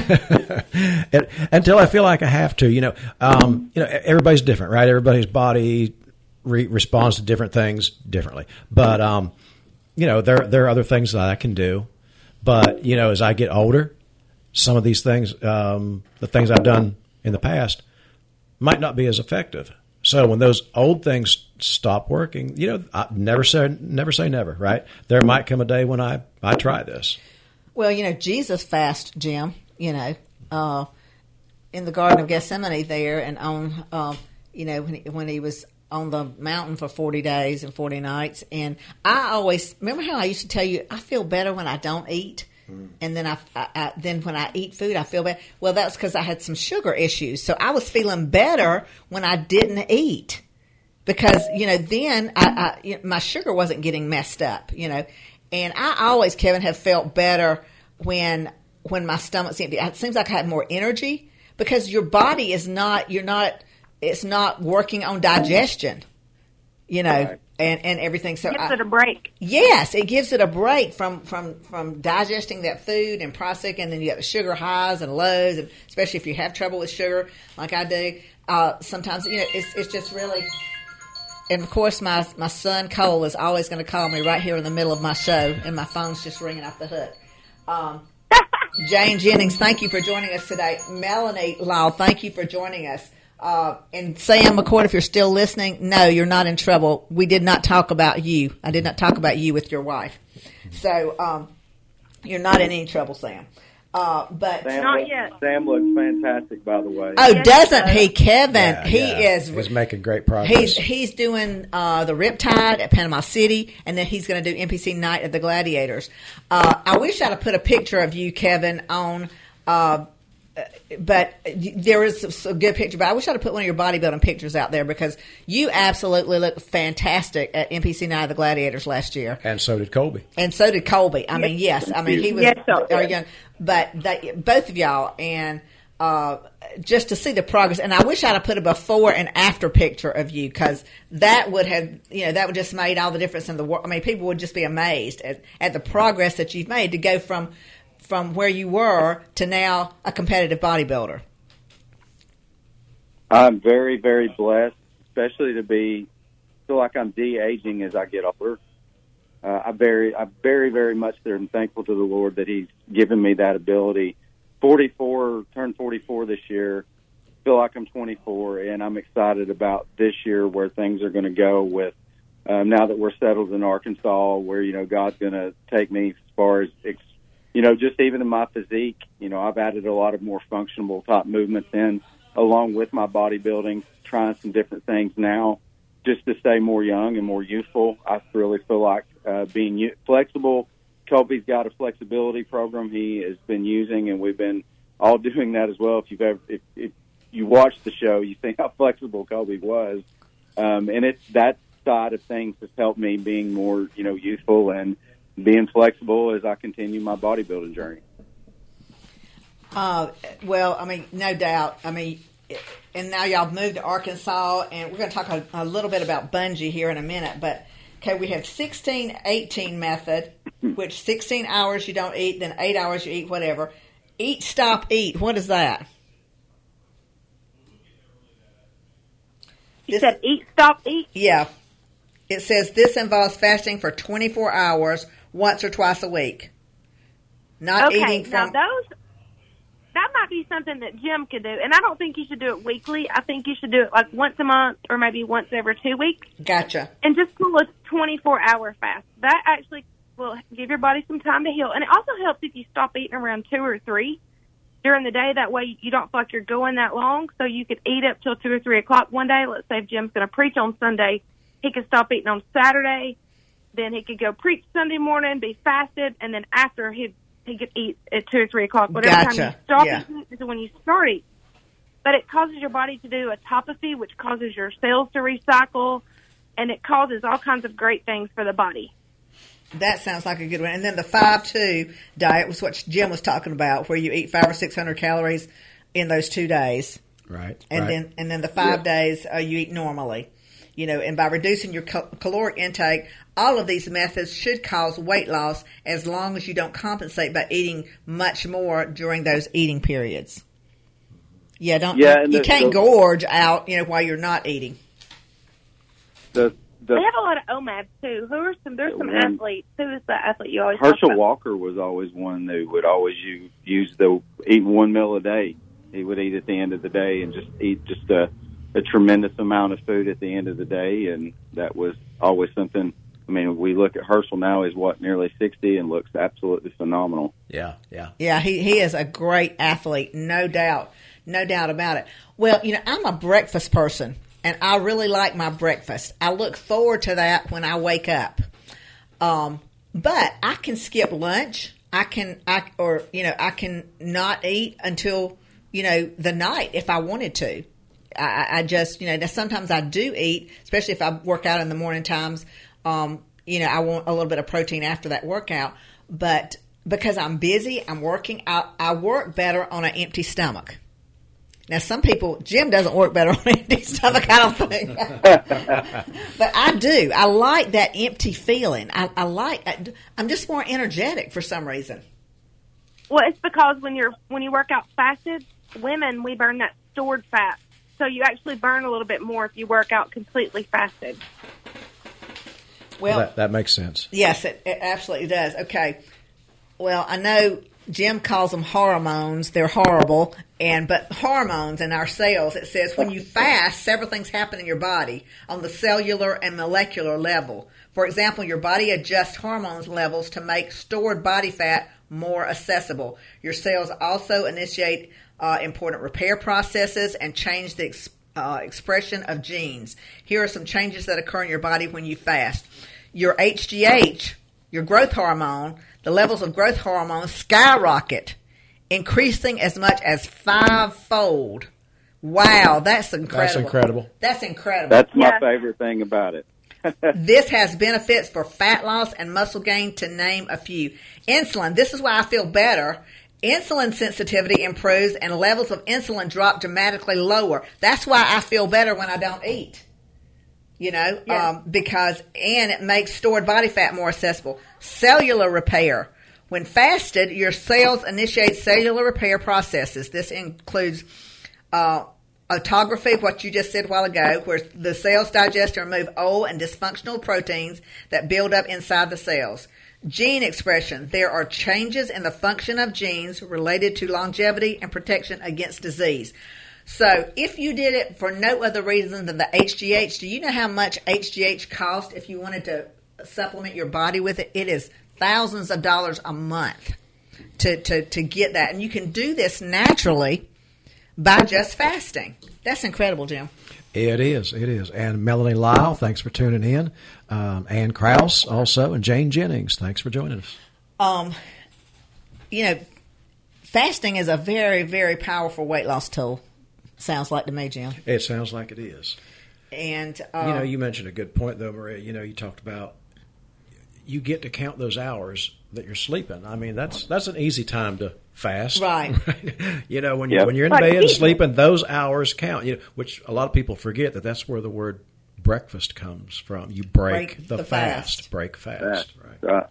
E: until I feel like I have to. Everybody's different, right? Everybody's body responds to different things differently. But there are other things that I can do. But as I get older, some of these things, the things I've done in the past, might not be as effective. So when those old things stop working, I never say never, right? There might come a day when I try this.
D: Well, Jesus fasted, Jim, in the Garden of Gethsemane there, and on, when he was on the mountain for 40 days and 40 nights. And I always, remember how I used to tell you, I feel better when I don't eat? And then then when I eat food, I feel better. Well, that's because I had some sugar issues. So I was feeling better when I didn't eat because, then my sugar wasn't getting messed up, And I always, Kevin, have felt better when my stomach's empty. It seems like I have more energy because your body is it's not working on digestion,
I: Right.
D: and everything. So
H: it gives it a break.
D: Yes, it gives it a break from digesting that food and processing, and then you got the sugar highs and lows, and especially if you have trouble with sugar, like I do. Sometimes it's just really. And of course, my son Cole is always going to call me right here in the middle of my show, and my phone's just ringing off the hook. Jane Jennings, thank you for joining us today. Melanie Lyle, thank you for joining us. And Sam McCord, if you're still listening, no, you're not in trouble. We did not talk about you. I did not talk about you with your wife. So you're not in any trouble, Sam. But
H: not yet.
I: Sam looks fantastic, by the way.
D: Oh, doesn't he, Kevin?
E: Yeah, He's making great progress.
D: He's doing the Riptide at Panama City, and then he's going to do NPC Night at the Gladiators. I wish I'd have put a picture of you, Kevin, on. But there is a good picture. But I wish I'd have put one of your bodybuilding pictures out there because you absolutely look fantastic at NPC Night of the Gladiators last year.
E: And so did Colby.
D: I mean, yes. I mean, he was young. But both of y'all, and just to see the progress. And I wish I'd have put a before and after picture of you because that would have, that would just made all the difference in the world. I mean, people would just be amazed at the progress that you've made to go from where you were to now a competitive bodybuilder.
I: I'm very, very blessed, especially to feel like I'm de-aging as I get older. I'm very, very much there and thankful to the Lord that He's given me that ability. 44, turned 44 this year. Feel like I'm 24, and I'm excited about this year where things are going to go with now that we're settled in Arkansas, where God's going to take me as far as just even in my physique, I've added a lot of more functional type movements in, along with my bodybuilding, trying some different things now, just to stay more young and more youthful. I really feel like being flexible. Colby's got a flexibility program he has been using, and we've been all doing that as well. If you watch the show, you think how flexible Colby was, and it's that side of things has helped me being more, youthful and being flexible as I continue my bodybuilding journey.
D: Well, I mean, no doubt. I mean, and now y'all moved to Arkansas, and we're going to talk a little bit about bungee here in a minute. But, okay, we have 16-18 method, which 16 hours you don't eat, then 8 hours you eat, whatever. Eat, stop, eat. What is that?
H: You said eat, stop, eat?
D: Yeah. It says this involves fasting for 24 hours once or twice a week. Not eating from...
H: Now that might be something that Jim could do. And I don't think you should do it weekly. I think you should do it like once a month or maybe once every 2 weeks.
D: Gotcha.
H: And just pull a 24-hour fast. That actually will give your body some time to heal. And it also helps if you stop eating around 2 or 3 during the day. That way you don't feel like you're going that long. So you could eat up till 2 or 3 o'clock one day. Let's say if Jim's going to preach on Sunday, he could stop eating on Saturday. Then he could go preach Sunday morning, be fasted, and then after he could eat at 2 or 3 o'clock. Whatever time you stop eating is when you start eating. But it causes your body to do autophagy, which causes your cells to recycle, and it causes all kinds of great things for the body.
D: That sounds like a good one. And then the 5-2 diet was what Jim was talking about, where you eat 500 or 600 calories in those 2 days.
E: Right.
D: And then the 5 days you eat normally. And by reducing your caloric intake, all of these methods should cause weight loss as long as you don't compensate by eating much more during those eating periods. You can't gorge out, while you're not eating.
H: They have a lot of OMADs too. There's some athletes. Who is the athlete you always
I: Herschel
H: talk about?
I: Walker was always one who would always use eat one meal a day. He would eat at the end of the day and just eat a tremendous amount of food at the end of the day, and that was always something. I mean, we look at Herschel now; he's nearly 60, and looks absolutely phenomenal.
E: Yeah.
D: He is a great athlete, no doubt about it. Well, I'm a breakfast person, and I really like my breakfast. I look forward to that when I wake up. But I can skip lunch. I can not eat until the night if I wanted to. I just sometimes I do eat, especially if I work out in the morning times. I want a little bit of protein after that workout, but because I'm busy, I'm working, I work better on an empty stomach. Now, some people, Jim doesn't work better on an empty stomach, I don't think. But I do. I like that empty feeling. I'm just more energetic for some reason.
H: Well, it's because when you work out fasted, women, we burn that stored fat. So you actually burn a little bit more if you work out completely fasted.
E: Well, that makes sense.
D: Yes, it absolutely does. Okay. Well, I know Jim calls them hormones. They're horrible. But hormones in our cells, it says when you fast, several things happen in your body on the cellular and molecular level. For example, your body adjusts hormones levels to make stored body fat more accessible. Your cells also initiate important repair processes and change the expression of genes. Here are some changes that occur in your body when you fast. Your HGH, your growth hormone, the levels of growth hormone skyrocket, increasing as much as 5-fold. Wow, that's incredible. That's incredible.
I: That's my favorite thing about it.
D: This has benefits for fat loss and muscle gain, to name a few. Insulin, this is why I feel better. Insulin sensitivity improves and levels of insulin drop dramatically lower. That's why I feel better when I don't eat. Because it makes stored body fat more accessible. Cellular repair. When fasted, your cells initiate cellular repair processes. This includes autophagy, what you just said a while ago, where the cells digest and remove old and dysfunctional proteins that build up inside the cells. Gene expression. There are changes in the function of genes related to longevity and protection against disease. So if you did it for no other reason than the HGH, do you know how much HGH costs if you wanted to supplement your body with it? It is thousands of dollars a month to get that. And you can do this naturally by just fasting. That's incredible, Jim.
E: It is. And Melanie Lyle, thanks for tuning in. Ann Krause also, and Jane Jennings, thanks for joining us.
D: Fasting is a very, very powerful weight loss tool. Sounds like to me, Jim.
E: It sounds like it is.
D: And
E: you mentioned a good point, though, Maria. You talked about you get to count those hours that you're sleeping. I mean, that's an easy time to fast,
D: right?
E: When you're in bed sleeping, those hours count. Which a lot of people forget that's where the word breakfast comes from. You break the fast. Break fast.
I: Right.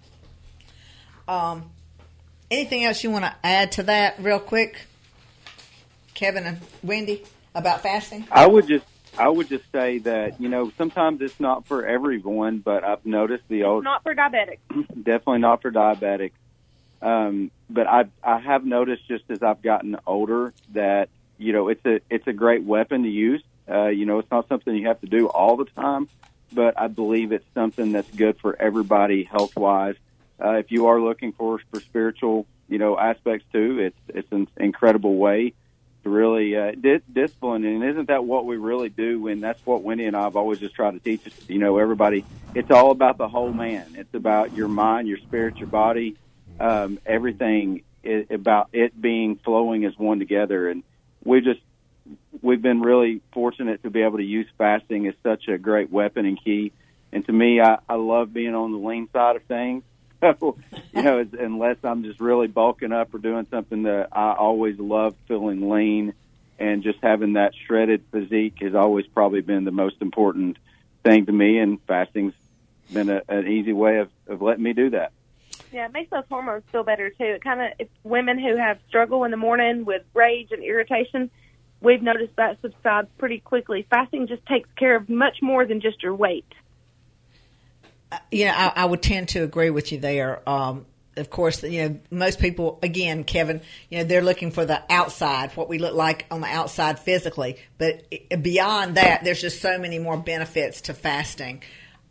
D: Anything else you want to add to that, real quick? Kevin and Wendy, about fasting?
I: I would just say that, sometimes it's not for everyone, but I've noticed
H: not for diabetics.
I: Definitely not for diabetics. But I have noticed just as I've gotten older that, it's a great weapon to use. It's not something you have to do all the time, but I believe it's something that's good for everybody health-wise. If you are looking for spiritual, aspects too, it's an incredible way to really discipline. And isn't that what we really do? And that's what Wendy and I have always just tried to teach us, everybody. It's all about the whole man. It's about your mind, your spirit, your body, everything is about it being flowing as one together. And we've been really fortunate to be able to use fasting as such a great weapon and key. And to me, I love being on the lean side of things. So, unless I'm just really bulking up or doing something that I always love feeling lean, and just having that shredded physique has always probably been the most important thing to me, and fasting's been an easy way of letting me do that.
H: Yeah, it makes those hormones feel better too. It if women who have struggle in the morning with rage and irritation, we've noticed that subsides pretty quickly. Fasting just takes care of much more than just your weight.
D: I would tend to agree with you there. of course, most people, again, Kevin, they're looking for the outside, what we look like on the outside physically. But beyond that, there's just so many more benefits to fasting.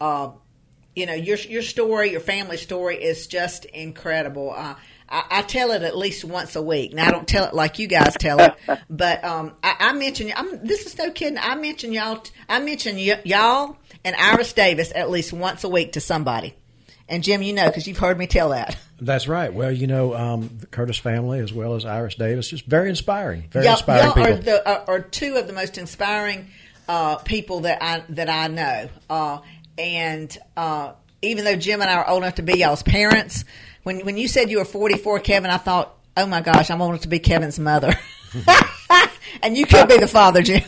D: Your story, your family story is just incredible. I tell it at least once a week. Now, I don't tell it like you guys tell it, but I mention, this is no kidding, I mention y'all and Iris Davis at least once a week to somebody. And Jim, because you've heard me tell that.
E: That's right. Well, the Curtis family as well as Iris Davis, just very inspiring. Very inspiring people.
D: Are two of the most inspiring people that I know. And even though Jim and I are old enough to be y'all's parents, when you said you were 44, Kevin, I thought, oh my gosh, I'm old enough to be Kevin's mother. And you could be the father, Jim.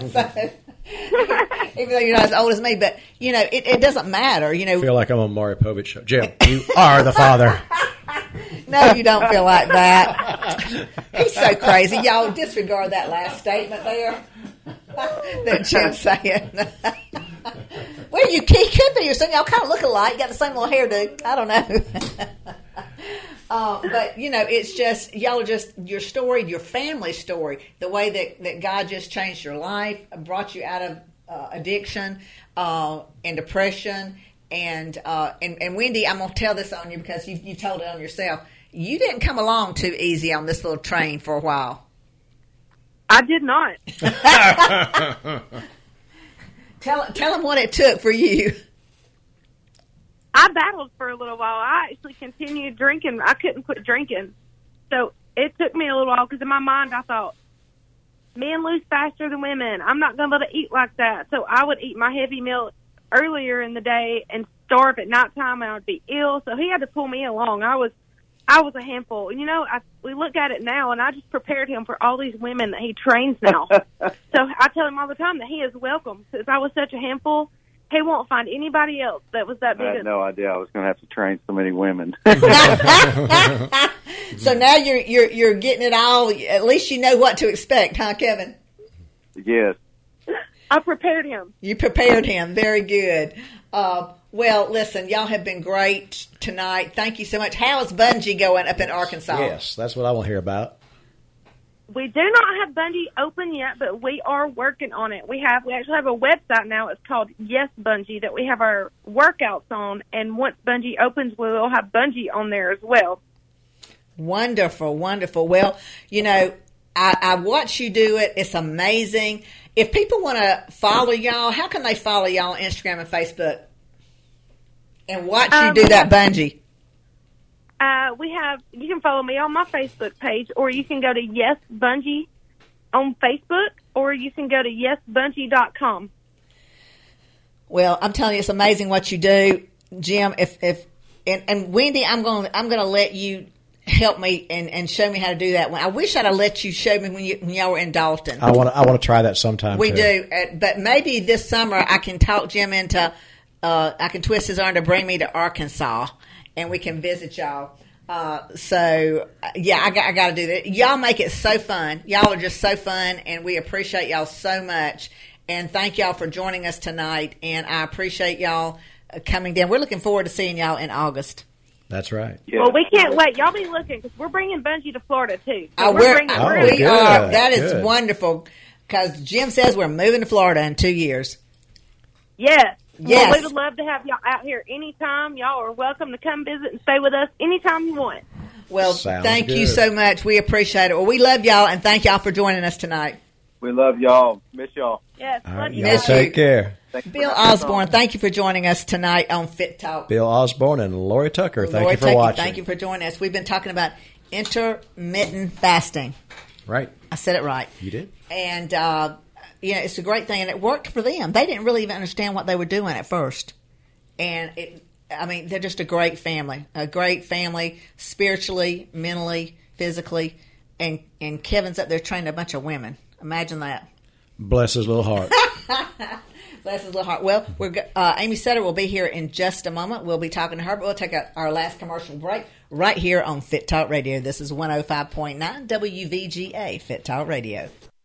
D: Even though you're not as old as me, but it doesn't matter. I
E: feel like I'm on Maury Povich show. Jim, you are the father.
D: No, you don't feel like that. He's so crazy. Y'all disregard that last statement there that Jim's saying. Well, he could be your son. Y'all kind of look alike. You got the same little hairdo. I don't know. But, it's just, y'all are just, your story, your family story, the way that God just changed your life, brought you out of addiction and depression. And Wendy, I'm going to tell this on you because you told it on yourself. You didn't come along too easy on this little train for a while.
H: I did not.
D: Tell them what it took for you.
H: I battled for a little while. I actually continued drinking. I couldn't quit drinking. So it took me a little while because in my mind I thought, men lose faster than women. I'm not going to be able to eat like that. So I would eat my heavy meal earlier in the day and starve at nighttime, and I would be ill. So he had to pull me along. I was a handful. We look at it now, and I just prepared him for all these women that he trains now. So I tell him all the time that he is welcome. Since I was such a handful, he won't find anybody else that was that big.
I: I had no idea I was going to have to train so many women.
D: So now you're getting it all. At least you know what to expect, huh, Kevin?
I: Yes.
H: I prepared him.
D: You prepared him. Very good. Well, listen, y'all have been great tonight. Thank you so much. How is Bungee going up in Arkansas?
E: Yes, that's what I want to hear about.
H: We do not have Bungee open yet, but we are working on it. We actually have a website now. It's called Yes Bungee that we have our workouts on, and once Bungee opens, we will have Bungee on there as well.
D: Wonderful, wonderful. Well, I watch you do it. It's amazing. If people want to follow y'all, how can they follow y'all on Instagram and Facebook and watch you do that Bungee?
H: You can follow me on my Facebook page, or you can go to Yes Bungee on Facebook, or you can go to yesbungee.com.
D: Well, I'm telling you, it's amazing what you do, Jim. And Wendy, I'm going to let you help me and show me how to do that. I wish I'd have let you show me when y'all were in Dalton.
E: I want to try that sometime.
D: We
E: too.
D: do, but maybe this summer I can talk Jim into. I can twist his arm to bring me to Arkansas, and we can visit y'all. So yeah, I got to do that. Y'all make it so fun. Y'all are just so fun, and we appreciate y'all so much. And thank y'all for joining us tonight. And I appreciate y'all coming down. We're looking forward to seeing y'all in August.
E: That's right.
I: Yeah.
H: Well, we can't wait. Y'all be looking because we're bringing Bungee to Florida too. So
D: we are.
E: Good.
D: That is
E: Good.
D: Wonderful because Jim says we're moving to Florida in 2 years.
H: Yes.
D: Yes.
H: Well, we would love to have y'all out here anytime. Y'all are welcome to come visit and stay with us anytime you want.
D: Well,
E: Sounds
D: thank you
E: good.
D: so much. We appreciate it. Well, we love y'all, and thank y'all for joining us tonight.
I: We love y'all. Miss y'all.
H: Yes.
E: All
H: Love
E: right,
H: you
E: y'all
D: Miss
H: guys.
E: take care.
I: Thanks for
D: Bill
I: having us
D: Osborne,
I: on.
D: thank you for joining us tonight on Fit Talk.
E: Bill Osborne and Lori Tucker, thank
D: Lori
E: you for
D: Tucker,
E: watching.
D: Thank you for joining us. We've been talking about intermittent fasting.
E: Right.
D: I said it right.
E: You did.
D: And, it's a great thing, and it worked for them. They didn't really even understand what they were doing at first. And, they're just a great family spiritually, mentally, physically. And Kevin's up there training a bunch of women. Imagine that.
E: Bless his little heart.
D: Bless his little heart. Well, Amy Sutter will be here in just a moment. We'll be talking to her, but we'll take our last commercial break right here on Fit Talk Radio. This is 105.9 WVGA Fit Talk Radio.
F: This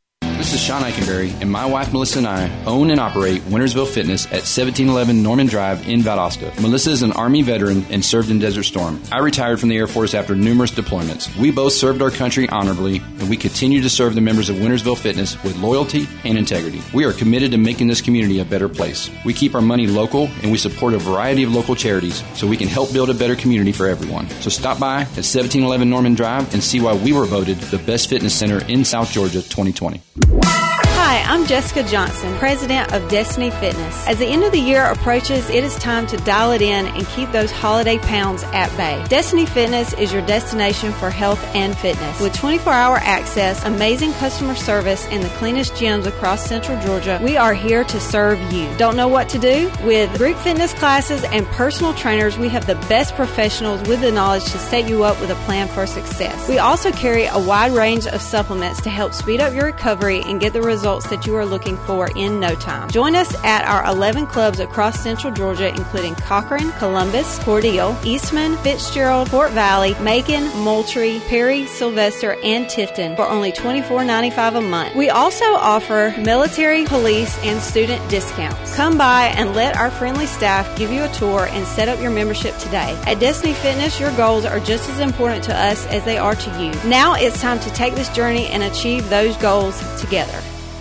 F: This is Sean Eikenberry, and my wife Melissa and I own and operate Wintersville Fitness at 1711 Norman Drive in Valdosta. Melissa is an Army veteran and served in Desert Storm. I retired from the Air Force after numerous deployments. We both served our country honorably, and we continue to serve the members of Wintersville Fitness with loyalty and integrity. We are committed to making this community a better place. We keep our money local, and we support a variety of local charities so we can help build a better community for everyone. So stop by at 1711 Norman Drive and see why we were voted the best fitness center in South Georgia 2020.
G: Hi, I'm Jessica Johnson, president of Destiny Fitness. As the end of the year approaches, it is time to dial it in and keep those holiday pounds at bay. Destiny Fitness is your destination for health and fitness. With 24-hour access, amazing customer service, and the cleanest gyms across Central Georgia, we are here to serve you. Don't know what to do? With group fitness classes and personal trainers, we have the best professionals with the knowledge to set you up with a plan for success. We also carry a wide range of supplements to help speed up your recovery and get the results that you are looking for in no time. Join us at our 11 clubs across Central Georgia, including Cochran, Columbus, Cordele, Eastman, Fitzgerald, Fort Valley, Macon, Moultrie, Perry, Sylvester, and Tifton for only $24.95 a month. We also offer military, police, and student discounts. Come by and let our friendly staff give you a tour and set up your membership today. At Destiny Fitness, your goals are just as important to us as they are to you. Now it's time to take this journey and achieve those goals together.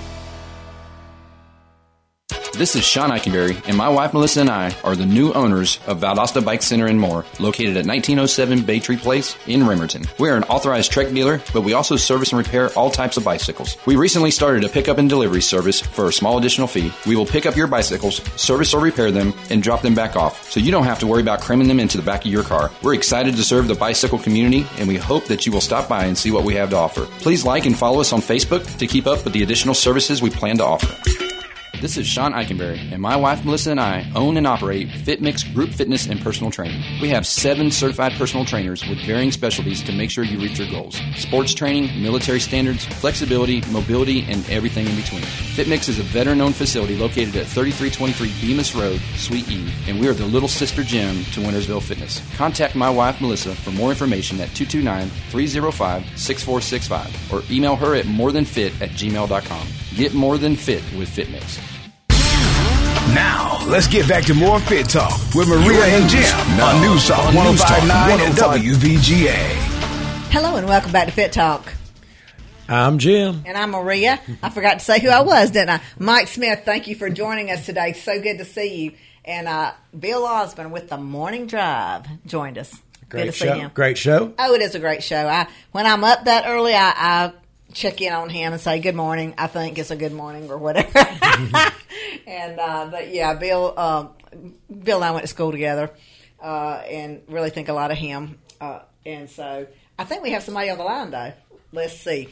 F: This is Sean Eikenberry, and my wife Melissa and I are the new owners of Valdosta Bike Center and More, located at 1907 Bay Tree Place in Remerton. We are an authorized Trek dealer, but we also service and repair all types of bicycles. We recently started a pickup and delivery service for a small additional fee. We will pick up your bicycles, service or repair them, and drop them back off, so you don't have to worry about cramming them into the back of your car. We're excited to serve the bicycle community, and we hope that you will stop by and see what we have to offer. Please like and follow us on Facebook to keep up with the additional services we plan to offer. This is Sean Eikenberry, and my wife Melissa and I own and operate FitMix Group Fitness and Personal Training. We have 7 certified personal trainers with varying specialties to make sure you reach your goals. Sports training, military standards, flexibility, mobility, and everything in between. FitMix is a veteran-owned facility located at 3323 Bemis Road, Suite E, and we are the little sister gym to Wintersville Fitness. Contact my wife Melissa for more information at 229-305-6465 or email her at morethanfit@gmail.com. Get more than fit with FitMix.
C: Now, let's get back to more Fit Talk with Maria and Jim on News Talk 105.9 and WVGA.
D: Hello and welcome back to Fit Talk.
E: I'm Jim.
D: And I'm Maria. I forgot to say who I was, didn't I? Mike Smith, thank you for joining us today. So good to see you. And Bill Osborne with the Morning Drive joined us.
E: Great
D: good to
E: show.
D: see him.
E: Great show.
D: Oh, it is a great show. When I'm up that early, I check in on him and say good morning. I think it's a good morning or whatever. And but yeah, Bill and I went to school together, and really think a lot of him. And so I think we have somebody on the line though. Let's see.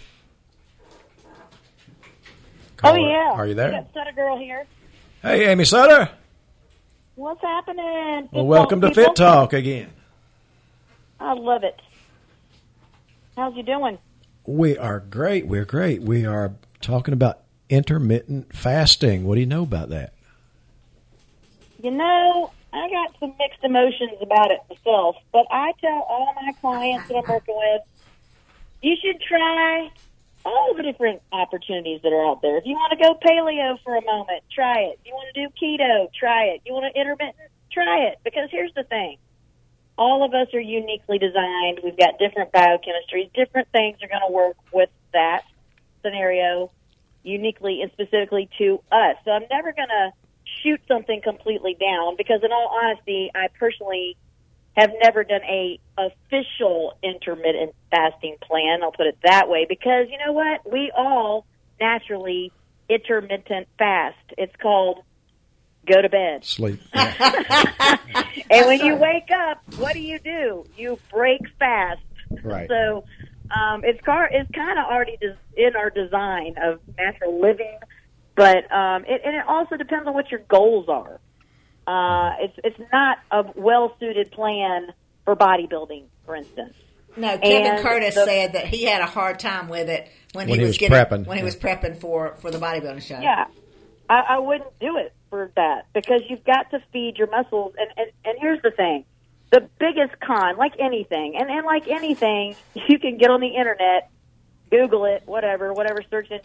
E: Caller,
J: yeah.
E: Are you there?
J: We got Sutter Girl here.
E: Hey, Amy Sutter.
J: What's happening?
E: Well, welcome to
J: people?
E: Fit Talk again.
J: I love it. How's you doing?
E: We are great. We're great. We are talking about intermittent fasting. What do you know about that?
J: You know, I got some mixed emotions about it myself, but I tell all my clients that I'm working with, you should try all the different opportunities that are out there. If you want to go paleo for a moment, try it. If you want to do keto, try it. You want to intermittent, try it. Because here's the thing. All of us are uniquely designed. We've got different biochemistries. Different things are going to work with that scenario uniquely and specifically to us. So I'm never going to shoot something completely down because, in all honesty, I personally have never done a official intermittent fasting plan. I'll put it that way because, you know what? We all naturally intermittent fast. It's called go to bed.
E: Sleep.
J: And when you wake up, what do? You break fast.
E: Right.
J: So it's kind of already in our design of natural living, but it also depends on what your goals are. It's not a well-suited plan for bodybuilding, for instance.
D: No, Kevin Curtis said that he had a hard time with it when he was
E: prepping.
D: When he was prepping for the bodybuilding show.
J: Yeah, I wouldn't do it for that because you've got to feed your muscles. And here's the thing. The biggest con, like anything, and like anything, you can get on the internet, Google it, whatever search engine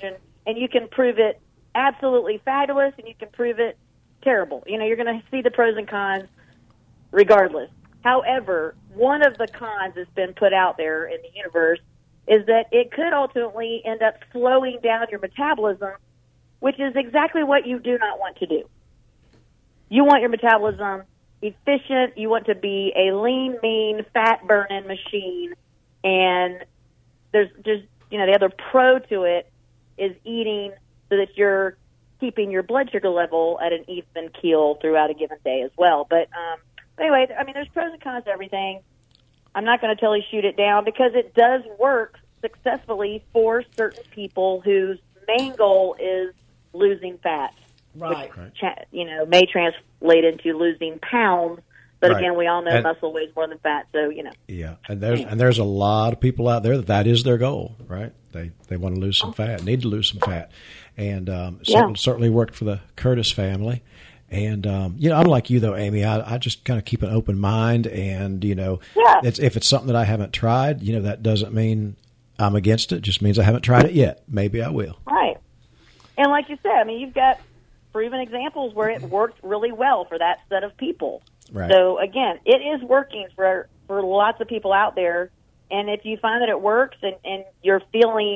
J: and you can prove it absolutely fabulous, and you can prove it terrible. You know, you're going to see the pros and cons regardless. However, one of the cons that's been put out there in the universe is that it could ultimately end up slowing down your metabolism, which is exactly what you do not want to do. You want your metabolism efficient. You want to be a lean, mean, fat-burning machine. And there's just, you know, the other pro to it is eating so that you're keeping your blood sugar level at an even keel throughout a given day as well. But anyway, I mean, there's pros and cons to everything. I'm not going to totally shoot it down because it does work successfully for certain people whose main goal is losing fat.
D: Right.
J: Which, you know, may translate into losing pounds. But again, we all know muscle weighs more than fat, so, you know.
E: Yeah, and there's a lot of people out there that is their goal, right? They want to lose some fat, need to lose some fat. And certainly worked for the Curtis family. And, you know, I'm like you, though, Amy. I just kind of keep an open mind. And, you know, if it's something that I haven't tried, you know, that doesn't mean I'm against it. It just means I haven't tried it yet. Maybe I will.
J: Right. And like you said, I mean, you've got proven examples where it worked really well for that set of people.
E: Right.
J: So, again, it is working for lots of people out there. And if you find that it works and you're feeling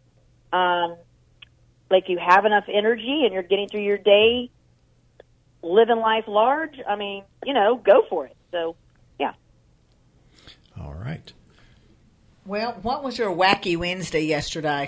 J: like you have enough energy and you're getting through your day, living life large, I mean, you know, go for it. So, yeah.
E: All right.
D: Well, what was your Wacky Wednesday yesterday?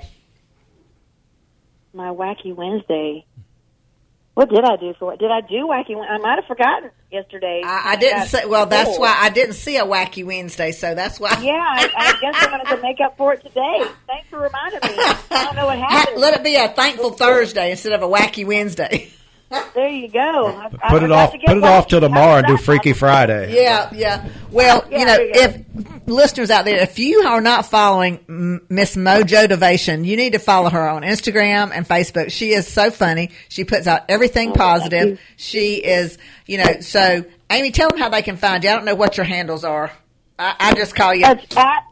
J: My Wacky Wednesday. What did I do for what? Did I do Wacky Wednesday? I might have forgotten yesterday.
D: I didn't say, well, that's why I didn't see a Wacky Wednesday, so that's why.
J: Yeah, I guess I'm going to make up for it today. Thanks for reminding me. I don't know what happened.
D: Let it be a Thankful Thursday instead of a Wacky Wednesday.
J: There you go.
E: Put it off till tomorrow and do Freaky Friday.
D: Yeah. Well, you know, if listeners out there, if you are not following Miss Mojo Devation, you need to follow her on Instagram and Facebook. She is so funny. She puts out everything positive. She is, you know, so Amy, tell them how they can find you. I don't know what your handles are. I just call you.
J: It's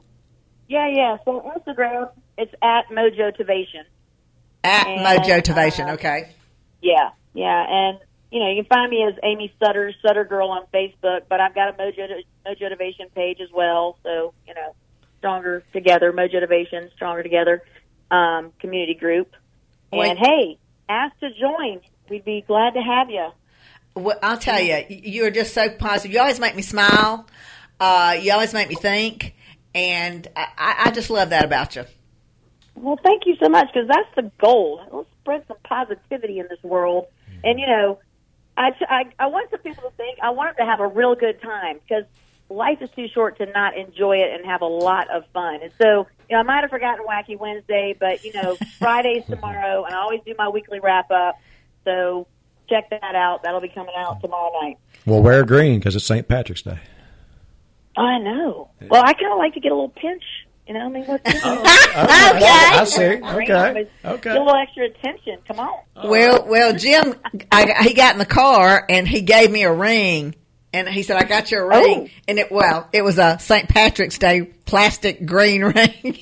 J: So on Instagram, it's at Mojo Devation.
D: At Mojo Devation, okay.
J: Yeah, and you know, you can find me as Amy Sutter Girl on Facebook, but I've got a Mojo Devation page as well. So, you know, Stronger Together, Mojo Devation, Stronger Together community group. And hey, ask to join. We'd be glad to have you.
D: Well, I'll tell you, you're just so positive. You always make me smile. You always make me think, and I just love that about you.
J: Well, thank you so much, because that's the goal. Let's spread some positivity in this world. And, you know, I want some people to think, I want them to have a real good time, because life is too short to not enjoy it and have a lot of fun. And so, you know, I might have forgotten Wacky Wednesday, but, you know, Friday's tomorrow, and I always do my weekly wrap-up. So check that out. That'll be coming out tomorrow night.
E: Well, wear green, because it's St. Patrick's Day.
J: I know. Well, I kind of like to get a little pinch. You know, I mean, what's
D: okay.
E: I see. Okay.
J: Get a little extra attention. Come on.
D: Well, Jim, he got in the car and he gave me a ring, and he said, "I got you a ring," and it was a St. Patrick's Day plastic green ring.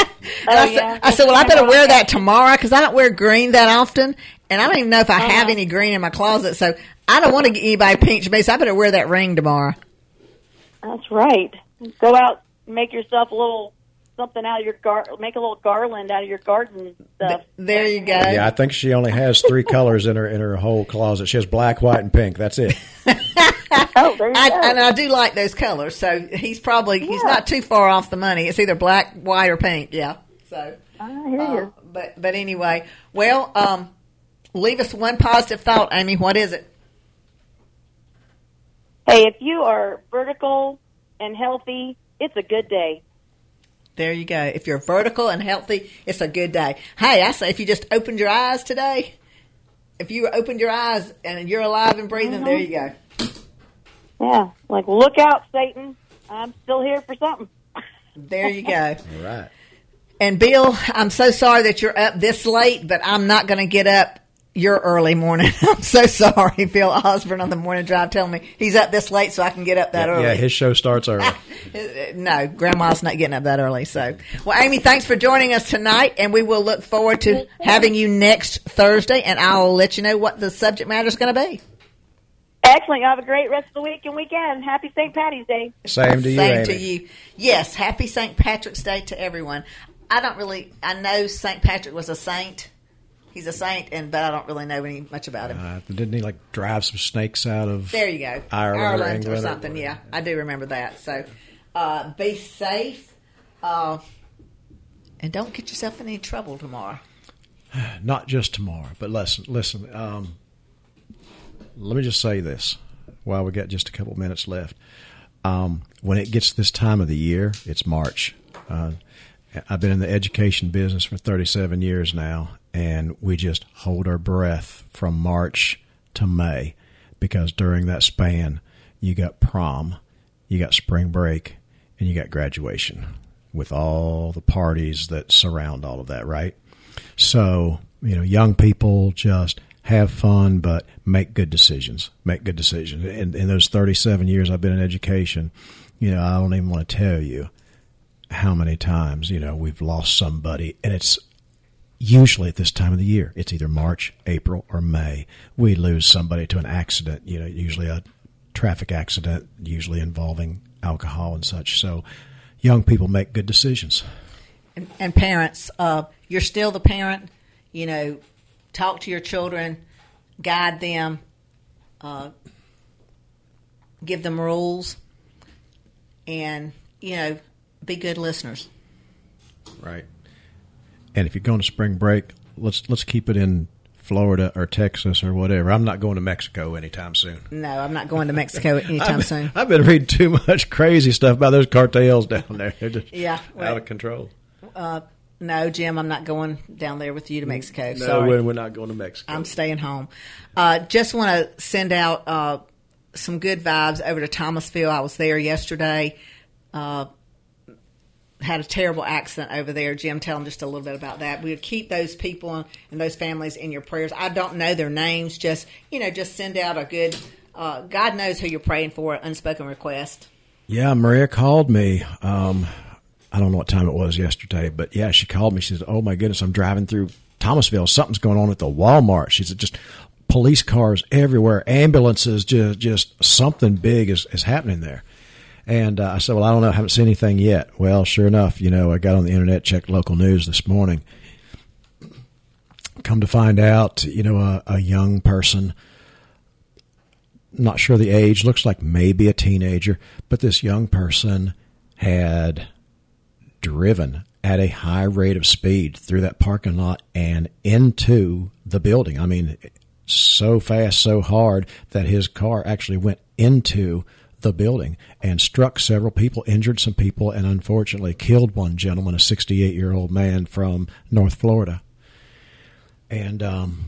D: I said, "Well, I better wear that tomorrow, because I don't wear green that often, and I don't even know if I have any green in my closet, so I don't want to get anybody pinch me, so I better wear that ring tomorrow."
J: That's right. Go out, make yourself a little something out of your make a little garland out of your garden stuff.
D: There you go.
E: Yeah, I think she only has 3 colors in her whole closet. She has black, white, and pink. That's it.
J: There you go.
D: And I do like those colors, so he's not too far off the money. It's either black, white, or pink. Yeah. So
J: I hear you.
D: But anyway, well, leave us one positive thought, Amy. What is it?
J: Hey, if you are vertical and healthy, it's a good day.
D: There you go. If you're vertical and healthy, it's a good day. Hey, I say if you just opened your eyes today, if you opened your eyes and you're alive and breathing, there you go.
J: Yeah, like, look out, Satan. I'm still here for something.
D: There you go.
E: All right.
D: And Bill, I'm so sorry that you're up this late, but I'm not going to get up your early morning. I'm so sorry, Bill Osborne on the morning drive telling me he's up this late so I can get up that early.
E: Yeah, his show starts early.
D: No, Grandma's not getting up that early. So, well, Amy, thanks for joining us tonight, and we will look forward to having you next Thursday, and I'll let you know what the subject matter is going to be.
J: Excellent. You have a great rest of the week and weekend. Happy St. Patty's Day.
E: Same to you,
D: Same
E: Amy.
D: to you. Yes, happy St. Patrick's Day to everyone. I know St. Patrick was a saint. He's a saint, but I don't really know much about him.
E: Didn't he drive some snakes out of
D: there you go.
E: Ireland or England
D: or something? Yeah, I do remember that. So be safe, and don't get yourself in any trouble tomorrow.
E: Not just tomorrow, but listen. Let me just say this while we got just a couple minutes left. When it gets this time of the year, it's March. I've been in the education business for 37 years now, and we just hold our breath from March to May because during that span, you got prom, you got spring break, and you got graduation with all the parties that surround all of that, right? So, young people just have fun, but make good decisions. Make good decisions. In those 37 years I've been in education, I don't even want to tell you how many times, we've lost somebody, and it's usually at this time of the year. It's either March, April, or May. We lose somebody to an accident, usually a traffic accident, usually involving alcohol and such. So young people make good decisions.
D: And parents, you're still the parent, talk to your children, guide them, give them rules, and, be good listeners.
E: Right. And if you're going to spring break, let's keep it in Florida or Texas or whatever. I'm not going to Mexico anytime soon.
D: No, I'm not going to Mexico anytime soon.
E: I've been reading too much crazy stuff about those cartels down there. They're just out of control.
D: No, Jim, I'm not going down there with you to Mexico.
E: No,
D: sorry.
E: we're not going to Mexico.
D: I'm staying home. Just want to send out some good vibes over to Thomasville. I was there yesterday. Had a terrible accident over there. Jim, tell them just a little bit about that. We would keep those people and those families in your prayers. I don't know their names. Just send out a good, God knows who you're praying for, unspoken request.
E: Yeah, Maria called me. I don't know what time it was yesterday, but yeah, she called me. She said, "Oh my goodness, I'm driving through Thomasville. Something's going on at the Walmart." She said, "Just police cars everywhere, ambulances, just something big is happening there." And I said, "Well, I don't know. I haven't seen anything yet." Well, sure enough, I got on the internet, checked local news this morning. Come to find out, a young person, not sure the age, looks like maybe a teenager, but this young person had driven at a high rate of speed through that parking lot and into the building. I mean, so fast, so hard that his car actually went into the building and struck several people, injured some people, and unfortunately killed one gentleman, a 68-year-old man from North Florida. And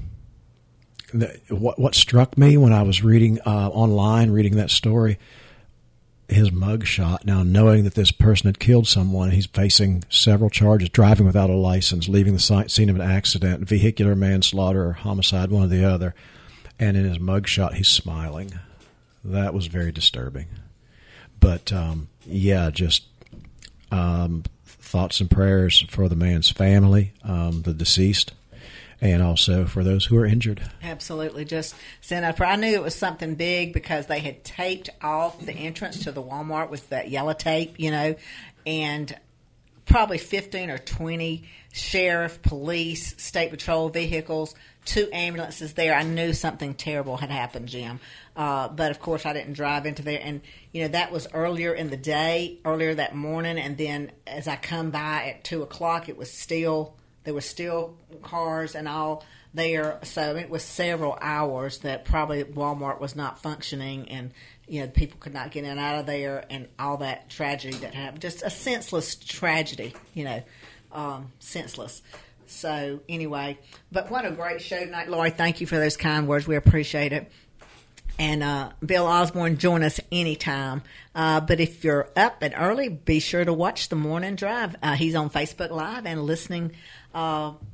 E: what struck me when I was reading online, reading that story, his mugshot. Now, knowing that this person had killed someone, he's facing several charges: driving without a license, leaving the scene of an accident, vehicular manslaughter, or homicide, one or the other. And in his mugshot, he's smiling. That was very disturbing. But, just thoughts and prayers for the man's family, the deceased, and also for those who are injured.
D: Absolutely. Just send out a prayer. I knew it was something big because they had taped off the entrance to the Walmart with that yellow tape, and probably 15 or 20 sheriff, police, state patrol vehicles, 2 ambulances there. I knew something terrible had happened, Jim. But, of course, I didn't drive into there. And, that was earlier in the day, earlier that morning. And then as I come by at 2 o'clock, there were still cars and all there. So it was several hours that probably Walmart was not functioning, and people could not get in and out of there, and all that tragedy that happened. Just a senseless tragedy, senseless. So anyway, but what a great show tonight, Lori. Thank you for those kind words. We appreciate it. And Bill Osborne, join us anytime. But if you're up and early, be sure to watch the Morning Drive. He's on Facebook Live and listening to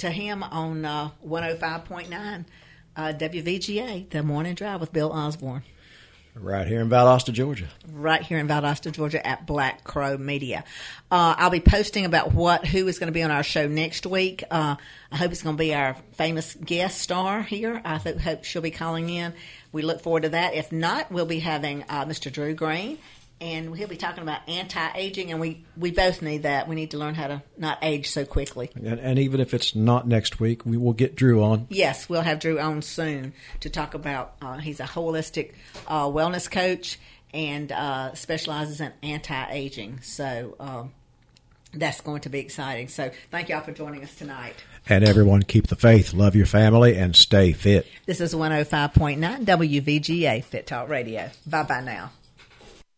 D: to him on 105.9 WVGA, The Morning Drive with Bill Osborne.
E: Right here in Valdosta, Georgia.
D: Right here in Valdosta, Georgia at Black Crow Media. I'll be posting about who is going to be on our show next week. I hope it's going to be our famous guest star here. I hope she'll be calling in. We look forward to that. If not, we'll be having Mr. Drew Green, and he'll be talking about anti-aging, and we both need that. We need to learn how to not age so quickly.
E: And even if it's not next week, we will get Drew on.
D: Yes, we'll have Drew on soon to talk about, he's a holistic wellness coach and specializes in anti-aging. So that's going to be exciting. So thank y'all for joining us tonight.
E: And everyone, keep the faith, love your family, and stay fit.
D: This is 105.9 WVGA Fit Talk Radio. Bye-bye now.